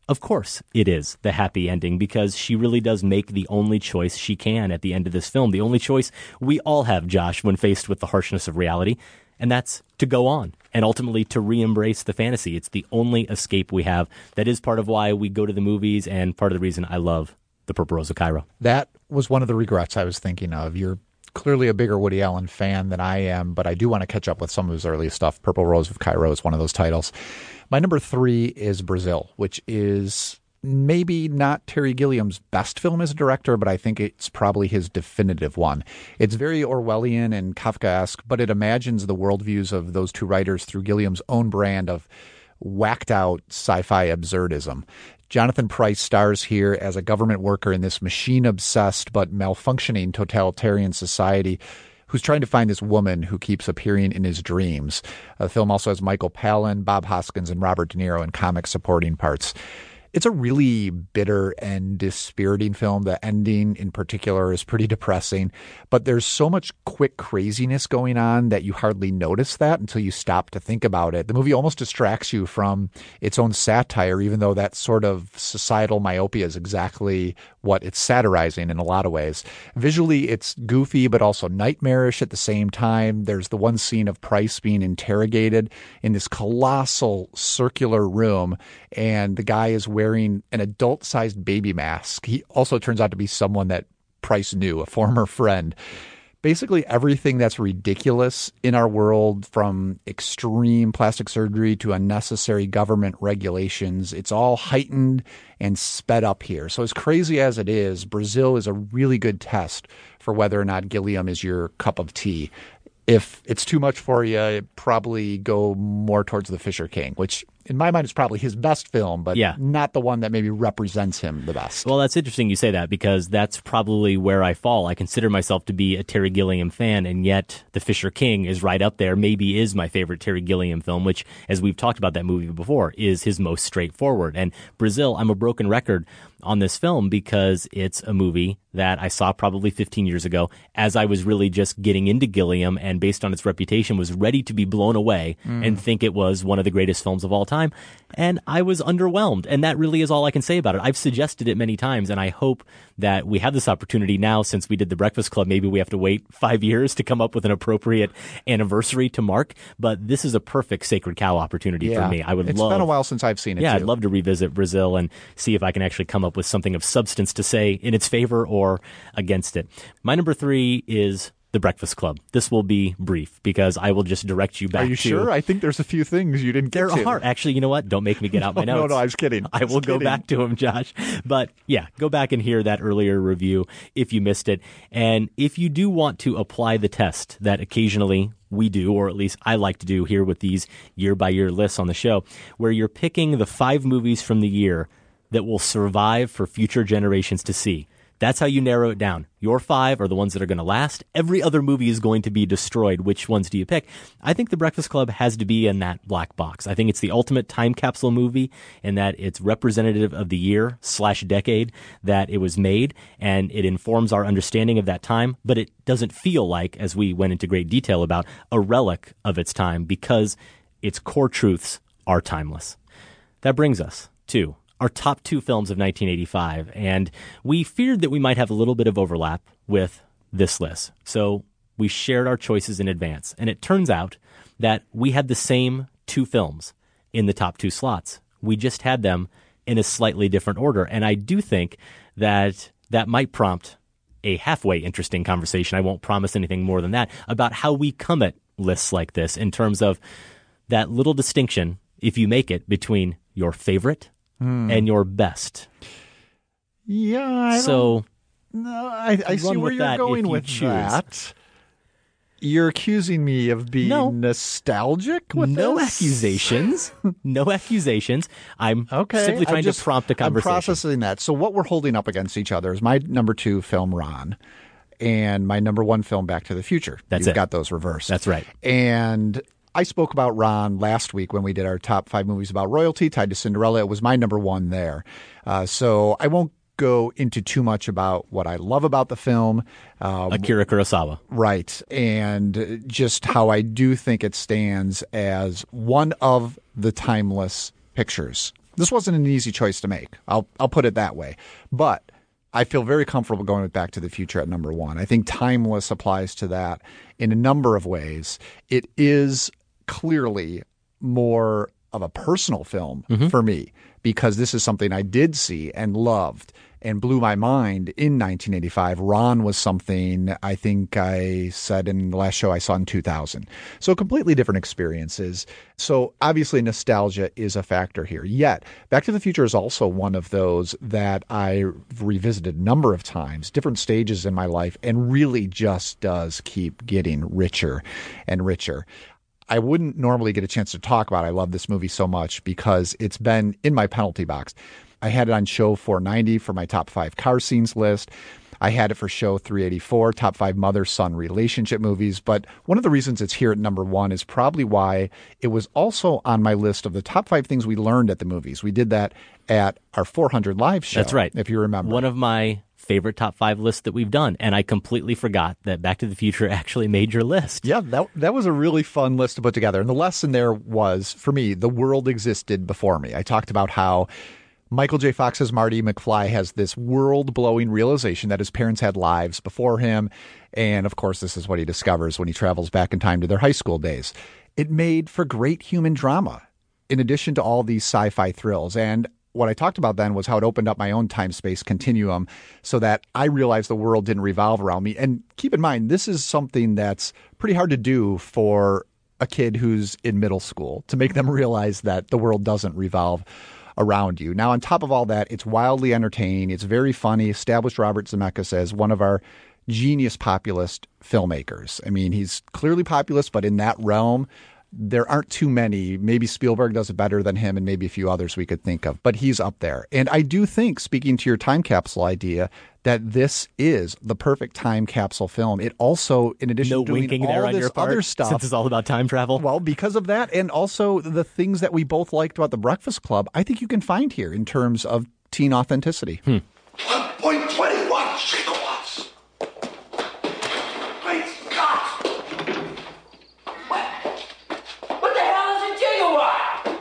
Of course it is the happy ending, because she really does make the only choice she can at the end of this film. The only choice we all have, Josh, when faced with the harshness of reality, and that's to go on and ultimately to re-embrace the fantasy. It's the only escape we have. That is part of why we go to the movies and part of the reason I love The Purple Rose of Cairo. That was one of the regrets I was thinking of. You're clearly a bigger Woody Allen fan than I am, but I do want to catch up with some of his early stuff. Purple Rose of Cairo is one of those titles. My number three is Brazil, which is maybe not Terry Gilliam's best film as a director, but I think it's probably his definitive one. It's very Orwellian and Kafkaesque, but it imagines the worldviews of those two writers through Gilliam's own brand of whacked out sci-fi absurdism. Jonathan Pryce stars here as a government worker in this machine-obsessed but malfunctioning totalitarian society who's trying to find this woman who keeps appearing in his dreams. The film also has Michael Palin, Bob Hoskins, and Robert De Niro in comic supporting parts. It's a really bitter and dispiriting film. The ending in particular is pretty depressing, but there's so much quick craziness going on that you hardly notice that until you stop to think about it. The movie almost distracts you from its own satire, even though that sort of societal myopia is exactly what it's satirizing in a lot of ways. Visually, it's goofy, but also nightmarish at the same time. There's the one scene of Pryce being interrogated in this colossal circular room, and the guy is wearing an adult-sized baby mask. He also turns out to be someone that Pryce knew, a former friend. Basically everything that's ridiculous in our world, from extreme plastic surgery to unnecessary government regulations, it's all heightened and sped up here. So as crazy as it is, Brazil is a really good test for whether or not Gilliam is your cup of tea. If it's too much for you, probably go more towards The Fisher King, which in my mind is probably his best film, but yeah. not the one that maybe represents him the best. Well, that's interesting you say that, because that's probably where I fall. I consider myself to be a Terry Gilliam fan, and yet The Fisher King is right up there, maybe is my favorite Terry Gilliam film, which, as we've talked about that movie before, is his most straightforward. And Brazil, I'm a broken record on this film because it's a movie that I saw probably fifteen years ago as I was really just getting into Gilliam, and based on its reputation was ready to be blown away Mm. and think it was one of the greatest films of all time. And I was underwhelmed. And that really is all I can say about it. I've suggested it many times, and I hope that we have this opportunity now, since we did The Breakfast Club. Maybe we have to wait five years to come up with an appropriate anniversary to mark. But this is a perfect Sacred Cow opportunity Yeah. for me. I would It's love. been a while since I've seen it, Yeah, too. I'd love to revisit Brazil and see if I can actually come up with something of substance to say in its favor or against it. My number three is The Breakfast Club. This will be brief because I will just direct you back Are you to... sure? I think there's a few things you didn't get There to. are. Actually, you know what? Don't make me get out my No, notes. no, I was kidding. I I was will go kidding. back to them, Josh. But yeah, go back and hear that earlier review if you missed it. And if you do want to apply the test that occasionally we do, or at least I like to do here with these year-by-year lists on the show, where you're picking the five movies from the year that will survive for future generations to see. That's how you narrow it down. Your five are the ones that are going to last. Every other movie is going to be destroyed. Which ones do you pick? I think The Breakfast Club has to be in that black box. I think it's the ultimate time capsule movie in that it's representative of the year slash decade that it was made, and it informs our understanding of that time, but it doesn't feel like, as we went into great detail about, a relic of its time because its core truths are timeless. That brings us to our top two films of nineteen eighty-five, and we feared that we might have a little bit of overlap with this list. So we shared our choices in advance, and it turns out that we had the same two films in the top two slots. We just had them in a slightly different order, and I do think that that might prompt a halfway interesting conversation. I won't promise anything more than that about how we come at lists like this in terms of that little distinction, if you make it, between your favorite Hmm. and your best. Yeah, I so don't, no, I, I see run where with you're that going if you with choose. that. You're accusing me of being No. nostalgic with no this? accusations. No accusations. I'm Okay, simply trying I'm just- to prompt a conversation. I'm processing that. So what we're holding up against each other is my number two film, Ron, and my number one film, Back to the Future. That's You've it. got those reversed. That's right. And I spoke about Ron last week when we did our top five movies about royalty tied to Cinderella. It was my number one there. Uh, so I won't go into too much about what I love about the film. Um, Akira Kurosawa. Right. And just how I do think it stands as one of the timeless pictures This wasn't an easy choice to make. I'll I'll put it that way. But I feel very comfortable going with Back to the Future at number one. I think timeless applies to that in a number of ways. It is clearly more of a personal film mm-hmm. for me, because this is something I did see and loved and blew my mind in nineteen eighty-five. Ron was something I think I said in the last show I saw in two thousand. So completely different experiences. So obviously nostalgia is a factor here. Yet Back to the Future is also one of those that I revisited a number of times, different stages in my life, and really just does keep getting richer and richer. I wouldn't normally get a chance to talk about it. I love this movie so much because it's been in my penalty box. I had it on show four ninety for my top five car scenes list. I had it for show three eighty-four, top five mother-son relationship movies. But one of the reasons it's here at number one is probably why it was also on my list of the top five things we learned at the movies. We did that at our four hundred live show. That's right. If you remember. One of my favorite top five lists that we've done, and I completely forgot that Back to the Future actually made your list. Yeah, that that was a really fun list to put together. And the lesson there was, for me, the world existed before me. I talked about how Michael J. Fox's Marty McFly has this world-blowing realization that his parents had lives before him. And, of course, this is what he discovers when he travels back in time to their high school days. It made for great human drama, in addition to all these sci-fi thrills. And what I talked about then was how it opened up my own time-space continuum so that I realized the world didn't revolve around me. And keep in mind, this is something that's pretty hard to do for a kid who's in middle school, to make them realize that the world doesn't revolve around you. Now, on top of all that, it's wildly entertaining. It's very funny. Established Robert Zemeckis as one of our genius populist filmmakers. I mean, he's clearly populist, but in that realm, there aren't too many. Maybe Spielberg does it better than him, and maybe a few others we could think of, but he's up there. And I do think, speaking to your time capsule idea, that this is the perfect time capsule film. It also, in addition no to doing winking all there on this your part, other stuff, since it's all about time travel. Well, because of that, and also the things that we both liked about The Breakfast Club, I think you can find here in terms of teen authenticity. Hmm. one point two one gigawatts. Great Scott! What? What the hell is a gigawatt?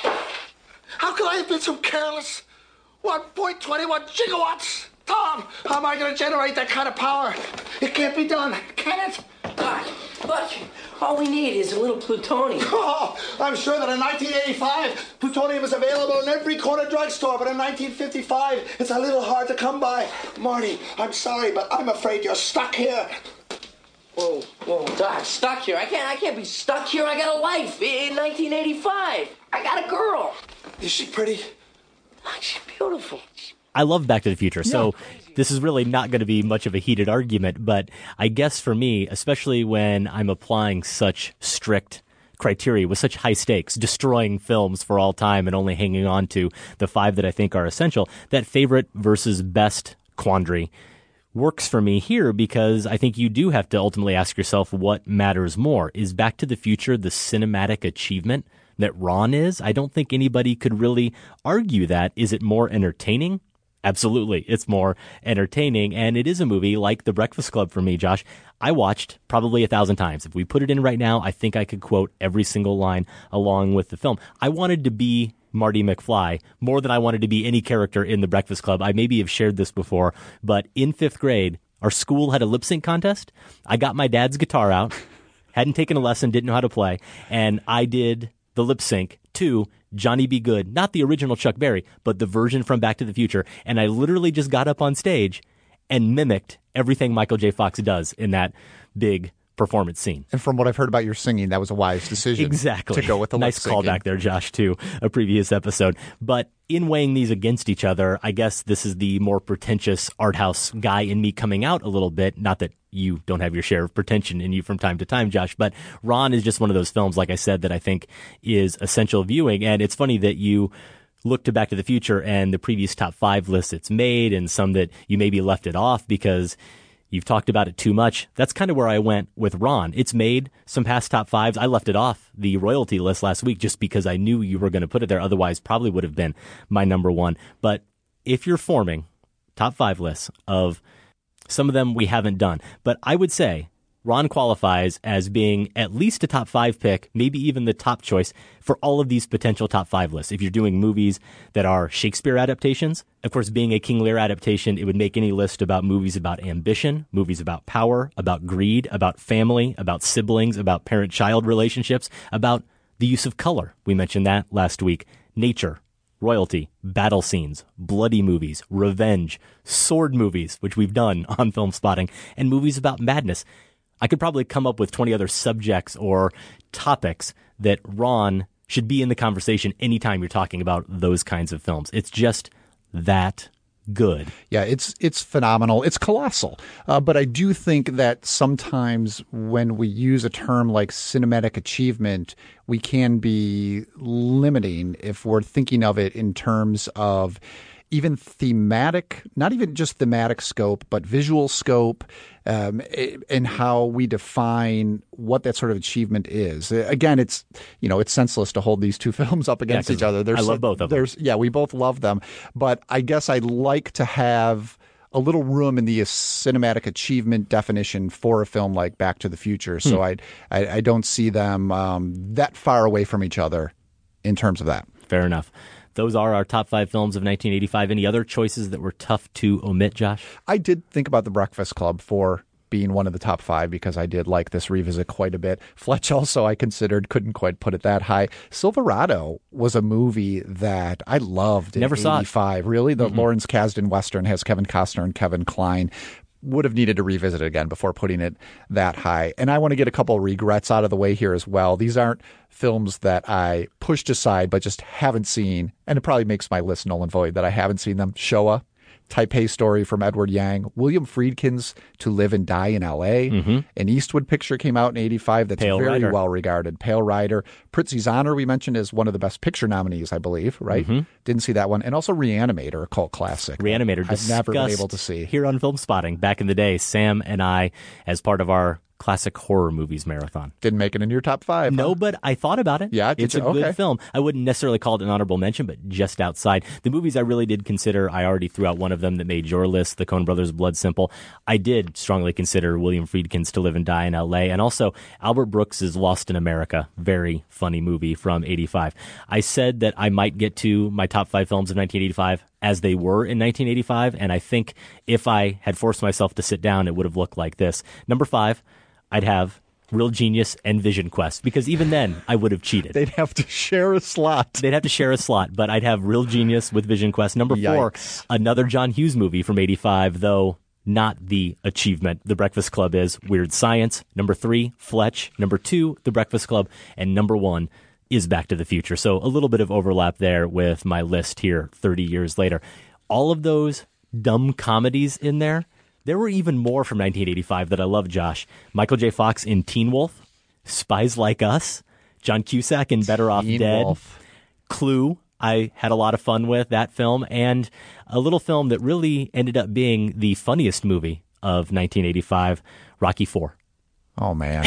How could I have been so careless? one point two one gigawatts! Tom, how am I going to generate that kind of power? It can't be done, can it? Doc, look, all we need is a little plutonium. Oh, I'm sure that in nineteen eighty-five, plutonium is available in every corner drugstore, but in nineteen fifty-five, it's a little hard to come by. Marty, I'm sorry, but I'm afraid you're stuck here. Whoa, whoa, Doc, stuck here? I can't, I can't be stuck here. I got a life in nineteen eighty-five. I got a girl. Is she pretty? Oh, she's beautiful. I love Back to the Future, so yeah. This is really not going to be much of a heated argument, but I guess for me, especially when I'm applying such strict criteria with such high stakes, destroying films for all time and only hanging on to the five that I think are essential, that favorite versus best quandary works for me here, because I think you do have to ultimately ask yourself what matters more. Is Back to the Future the cinematic achievement that Ron is? I don't think anybody could really argue that. Is it more entertaining? Absolutely. It's more entertaining, and it is a movie like The Breakfast Club for me, Josh. I watched probably a thousand times. If we put it in right now, I think I could quote every single line along with the film. I wanted to be Marty McFly more than I wanted to be any character in The Breakfast Club. I maybe have shared this before, but in fifth grade, our school had a lip sync contest. I got my dad's guitar out, hadn't taken a lesson, didn't know how to play, and I did the lip sync to Johnny Be Good, not the original Chuck Berry, but the version from Back to the Future. And I literally just got up on stage and mimicked everything Michael J. Fox does in that big performance scene. And from what I've heard about your singing, that was a wise decision. Exactly. To go with the nice callback there, Josh, to a previous episode. But in weighing these against each other, I guess this is the more pretentious art house guy in me coming out a little bit. Not that you don't have your share of pretension in you from time to time, Josh, but Ron is just one of those films, like I said, that I think is essential viewing. And it's funny that you look to Back to the Future and the previous top five lists it's made, and some that you maybe left it off because you've talked about it too much. That's kind of where I went with Ron. It's made some past top fives. I left it off the royalty list last week just because I knew you were going to put it there. Otherwise, probably would have been my number one. But if you're forming top five lists of some of them we haven't done, but I would say Ron qualifies as being at least a top five pick, maybe even the top choice for all of these potential top five lists. If you're doing movies that are Shakespeare adaptations, of course, being a King Lear adaptation, it would make any list about movies about ambition, movies about power, about greed, about family, about siblings, about parent-child relationships, about the use of color. We mentioned that last week. Nature, royalty, battle scenes, bloody movies, revenge, sword movies, which we've done on Film Spotting, and movies about madness. I could probably come up with twenty other subjects or topics that Ron should be in the conversation anytime you're talking about those kinds of films. It's just that good. Yeah, it's it's phenomenal. It's colossal. Uh, but I do think that sometimes when we use a term like cinematic achievement, we can be limiting if we're thinking of it in terms of even thematic, not even just thematic scope, but visual scope, um, and how we define what that sort of achievement is. Again, it's, you know, it's senseless to hold these two films up against Yeah, each other. I love both of them. There's, yeah, we both love them. But I guess I'd like to have a little room in the cinematic achievement definition for a film like Back to the Future. So Hmm. I, I I don't see them um, that far away from each other in terms of that. Fair enough. Those are our top five films of nineteen eighty-five. Any other choices that were tough to omit, Josh? I did think about The Breakfast Club for being one of the top five because I did like this revisit quite a bit. Fletch also I considered, couldn't quite put it that high. Silverado was a movie that I loved in Never saw it. eighty-five. Really? The Mm-mm. Lawrence Kasdan Western has Kevin Costner and Kevin Kline. Would have needed to revisit it again before putting it that high. And I want to get a couple of regrets out of the way here as well. These aren't films that I pushed aside but just haven't seen, and it probably makes my list null and void that I haven't seen them. Showa, Taipei Story from Edward Yang, William Friedkin's To Live and Die in L A, Mhm. an Eastwood picture came out in eighty-five that's Pale very Rider. well regarded. Pale Rider. Prizzi's Honor we mentioned is one of the best picture nominees, I believe, right? Mhm. Didn't see that one. And also Reanimator, a cult classic. Reanimator. I've never been discussed able to see. here on Film Spotting back in the day. Sam and I, as part of our classic horror movies marathon. Didn't make it in your top five. No, huh? but I thought about it. Yeah, did it's you? a good Okay. film. I wouldn't necessarily call it an honorable mention, but just outside. The movies I really did consider, I already threw out one of them that made your list, the Coen Brothers' Blood Simple. I did strongly consider William Friedkin's To Live and Die in L A, and also Albert Brooks' Lost in America. Very funny movie from eighty-five. I said that I might get to my top five films of nineteen eighty-five as they were in nineteen eighty-five, and I think if I had forced myself to sit down, it would have looked like this. Number five, I'd have Real Genius and Vision Quest, because even then I would have cheated. They'd have to share a slot. They'd have to share a slot, but I'd have Real Genius with Vision Quest. Number four, Yikes. another John Hughes movie from eighty-five, though not the achievement. The Breakfast Club is Weird Science. Number three, Fletch. Number two, The Breakfast Club. And number one is Back to the Future. So a little bit of overlap there with my list here thirty years later. All of those dumb comedies in there. There were even more from nineteen eighty-five that I love, Josh. Michael J. Fox in Teen Wolf, Spies Like Us, John Cusack in Better Off Teen Dead, Wolf. Clue. I had a lot of fun with that film, and a little film that really ended up being the funniest movie of nineteen eighty-five, Rocky four. Oh, man.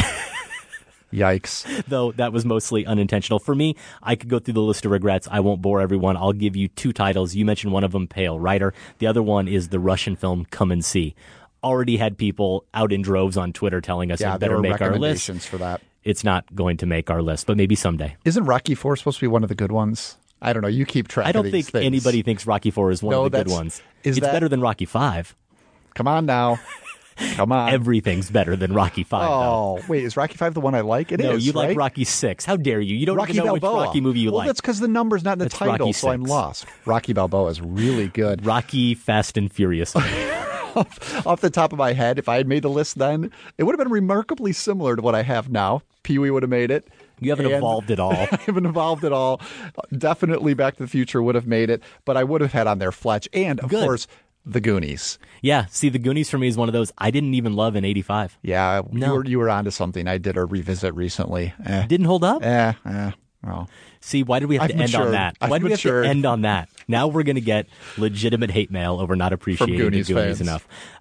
Yikes. Though that was mostly unintentional. For me, I could go through the list of regrets. I won't bore everyone. I'll give you two titles. You mentioned one of them, Pale Rider. The other one is the Russian film Come and See. Already had people out in droves on Twitter telling us Yeah, it there better were make our list. recommendations for that. It's not going to make our list, but maybe someday. Isn't Rocky four supposed to be one of the good ones? I don't know. You keep track I don't of these think things. anybody thinks Rocky four is one No, of the good that's- ones. is It's that- better than Rocky five. Come on now. Come on. Everything's better than Rocky five, though. Oh, wait. Is Rocky five the one I like? It is. No, you like right? Rocky six. How dare you? You don't Rocky even know Balboa. which Rocky movie you well, like. that's because the number's not in the That's title, Rocky so I'm six. lost. Rocky Balboa is really good. Rocky Fast and Furious. off, off the top of my head, if I had made the list then, it would have been remarkably similar to what I have now. Pee-wee would have made it. You haven't And- evolved at all. I haven't evolved at all. Definitely Back to the Future would have made it, but I would have had on there Fletch and, of Good. course, The Goonies. Yeah, see, The Goonies for me is one of those I didn't even love in eighty-five. Yeah, No. you were you were onto something. I did a revisit recently. Eh. Didn't hold up? Eh, eh. Well, See, why did we have I've to end on matured. that? I've Why do we have matured. to end on that? Now we're going to get legitimate hate mail over not appreciating Goonies the Goonies fans. enough. Again,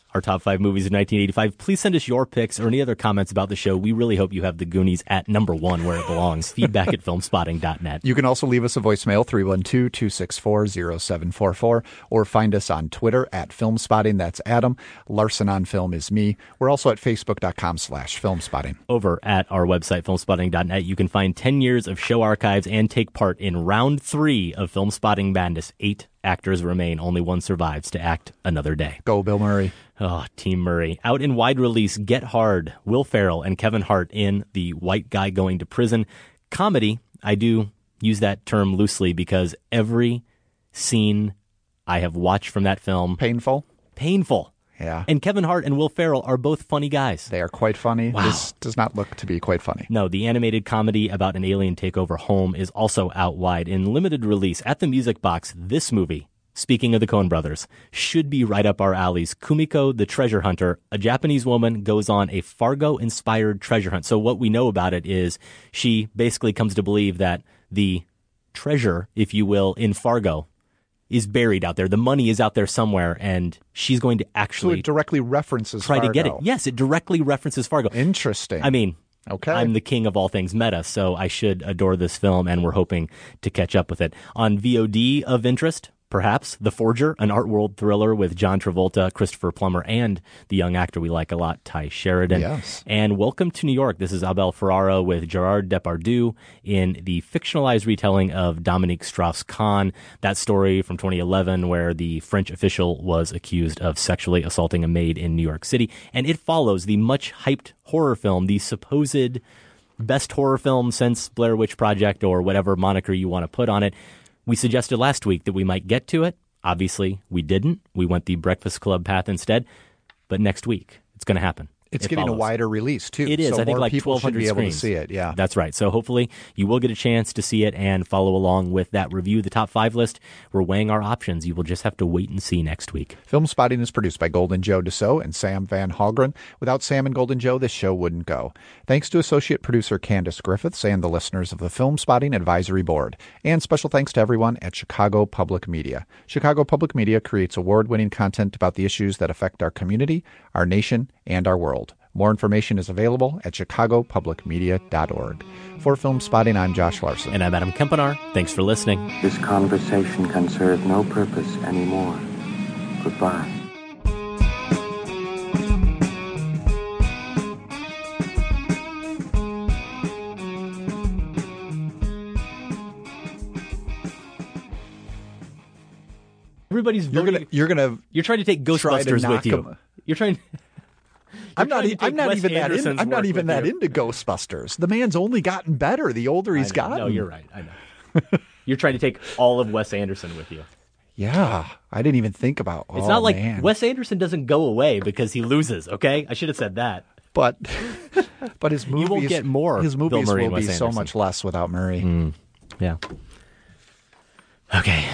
our top five movies of nineteen eighty-five. Please send us your picks or any other comments about the show. We really hope you have The Goonies at number one where it belongs. Feedback at filmspotting dot net. You can also leave us a voicemail, three one two, two six four, zero seven four four, or find us on Twitter at Filmspotting. That's Adam. Larson on Film is me. We're also at facebook.com slash filmspotting. Over at our website, filmspotting dot net, you can find ten years of show archives and take part in round three of Filmspotting Madness. Eight actors remain. Only one survives to act another day. Go, Bill Murray. Oh, Team Murray. Out in wide release, Get Hard, Will Ferrell and Kevin Hart in The White Guy Going to Prison. Comedy, I do use that term loosely because every scene I have watched from that film... Painful? Painful. Yeah. And Kevin Hart and Will Ferrell are both funny guys. They are quite funny. Wow. This does not look to be quite funny. No, the animated comedy about an alien takeover home is also out wide in limited release at the Music Box. This movie, speaking of the Coen brothers, should be right up our alleys. Kumiko the Treasure Hunter, a Japanese woman, goes on a Fargo-inspired treasure hunt. So what we know about it is she basically comes to believe that the treasure, if you will, in Fargo is buried out there. The money is out there somewhere, and she's going to actually... So it directly references try Fargo. to get it. Yes, it directly references Fargo. Interesting. I mean... Okay. I'm the king of all things meta, so I should adore this film, and we're hoping to catch up with it. On V O D of interest, perhaps, The Forger, an art world thriller with John Travolta, Christopher Plummer, and the young actor we like a lot, Ty Sheridan. Yes. And Welcome to New York. This is Abel Ferrara with Gerard Depardieu in the fictionalized retelling of Dominique Strauss-Kahn, that story from twenty eleven where the French official was accused of sexually assaulting a maid in New York City. And it follows the much-hyped horror film, the supposed best horror film since Blair Witch Project or whatever moniker you want to put on it. We suggested last week that we might get to it. Obviously, we didn't. We went the Breakfast Club path instead. But next week, it's going to happen. It's It getting follows. a wider release, too. It is. So I think more like people should twelve hundred be able screens. to see it. Yeah. That's right. So hopefully you will get a chance to see it and follow along with that review. The top five list, we're weighing our options. You will just have to wait and see next week. Film Spotting is produced by Golden Joe Dassault and Sam Van Hallgren. Without Sam and Golden Joe, this show wouldn't go. Thanks to associate producer Candace Griffiths and the listeners of the Film Spotting Advisory Board. And special thanks to everyone at Chicago Public Media. Chicago Public Media creates award-winning content about the issues that affect our community, our nation, and our world. More information is available at chicago public media dot org. For Film Spotting, I'm Josh Larson. And I'm Adam Kempenar. Thanks for listening. This conversation can serve no purpose anymore. Goodbye. Everybody's You're voting. gonna, you're gonna, You're trying to take try to Ghostbusters knock with you. him. You're trying. I'm You're not. trying e- to take I'm not Wes even that. In, Anderson's I'm not work even with that you. into Ghostbusters. The man's only gotten better the older he's I know. gotten. No, you're right. I know. You're trying to take all of Wes Anderson with you. Yeah, I didn't even think about. It's oh, not like man. Wes Anderson doesn't go away because he loses. Okay, I should have said that. But but his movies You won't get more His Bill movies Murray will and be Wes so Anderson. much less without Murray. Mm, yeah. Okay.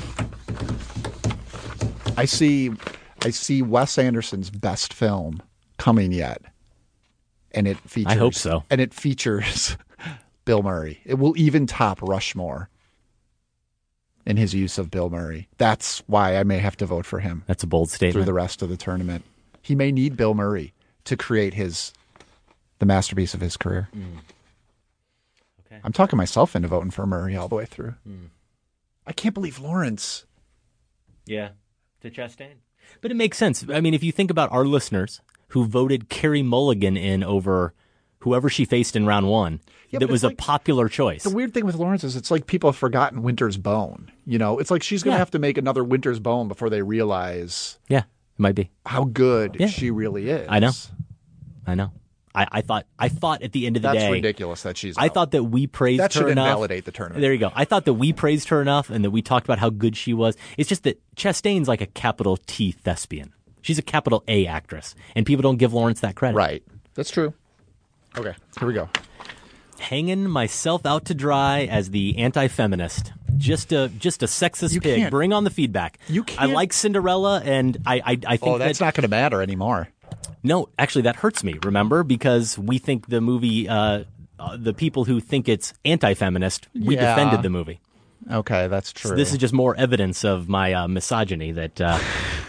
I see. I see Wes Anderson's best film coming yet, and it features. I hope so. And it features Bill Murray. It will even top Rushmore in his use of Bill Murray. That's why I may have to vote for him. That's a bold statement. Through the rest of the tournament, he may need Bill Murray to create his the masterpiece of his career. Mm. Okay. I'm talking myself into voting for Murray all the way through. Mm. I can't believe Lawrence. Yeah, to Chastain. But it makes sense. I mean, if you think about our listeners who voted Carey Mulligan in over whoever she faced in round one, Yeah, that but was it's a like- popular choice. The weird thing with Lawrence is it's like people have forgotten Winter's Bone. You know, it's like she's going to Yeah. have to make another Winter's Bone before they realize Yeah, it might be. how good Yeah. she really is. I know. I know. I, I thought I thought at the end of the That's day, ridiculous that she's I out. thought that we praised That her should enough. invalidate the tournament. There you go. I thought that we praised her enough and that we talked about how good she was. It's just that Chastain's like a capital T thespian. She's a capital A actress, and people don't give Lawrence that credit. Right. That's true. Okay, here we go. Hanging myself out to dry as the anti-feminist. Just a just a sexist You pig. can't- Bring on the feedback. You I can't- like Cinderella, and I I, I think Oh, that's that, not going to matter anymore. No, actually, that hurts me. Remember, because we think the movie, uh, uh, the people who think it's anti-feminist, we Yeah. defended the movie. Okay, that's true. So this is just more evidence of my uh, misogyny that uh,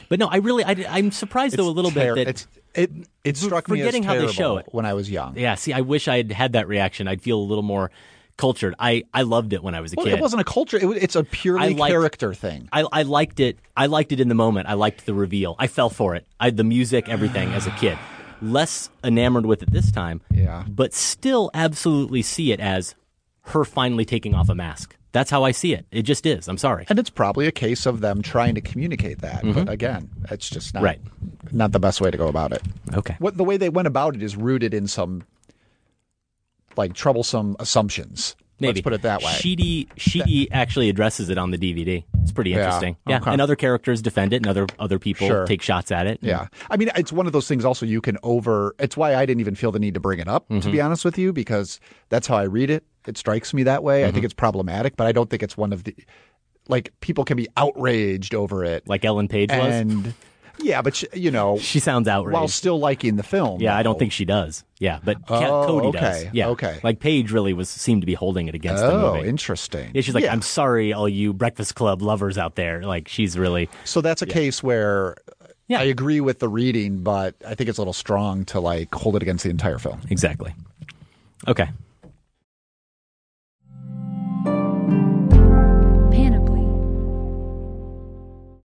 But no, I really, I, I'm surprised though a little ter- bit that it's, it it struck me as forgetting how they terrible show it when I was young. Yeah, see, I wish I had had that reaction. I'd feel a little more cultured. I, I loved it when I was a Well, kid. it wasn't a culture. It was, it's a purely I liked- character thing. I, I liked it. I liked it in the moment. I liked the reveal. I fell for it. I, the music, everything as a kid. Less enamored with it this time. Yeah. But still absolutely see it as her finally taking off a mask. That's how I see it. It just is. I'm sorry. And it's probably a case of them trying to communicate that. Mhm. But again, it's just not, Right. not the best way to go about it. Okay. What the way they went about it is rooted in some like troublesome assumptions. Maybe. Let's put it that way. Sheedy, Sheedy actually addresses it on the D V D. It's pretty Yeah, interesting. Yeah, okay. and other characters defend it, and other other people Sure. take shots at it. Yeah. I mean, it's one of those things also you can over. It's why I didn't even feel the need to bring it up, to Mhm. be honest with you, because that's how I read it. It strikes me that way. I think Mhm. it's problematic, but I don't think it's one of the. Like, people can be outraged over it. Like Ellen Page was? And, yeah, but, she, you know. She sounds outraged. While still liking the film. Yeah, I don't though. think she does. Yeah, but Oh, Ca- Cody okay, does. Yeah, okay. Like Paige really was seemed to be holding it against the Oh, movie. interesting. Yeah, she's like, Yeah. I'm sorry, all you Breakfast Club lovers out there. Like, she's really. So that's a Yeah. case where I agree with the reading, but I think it's a little strong to like hold it against the entire film. Exactly. Okay.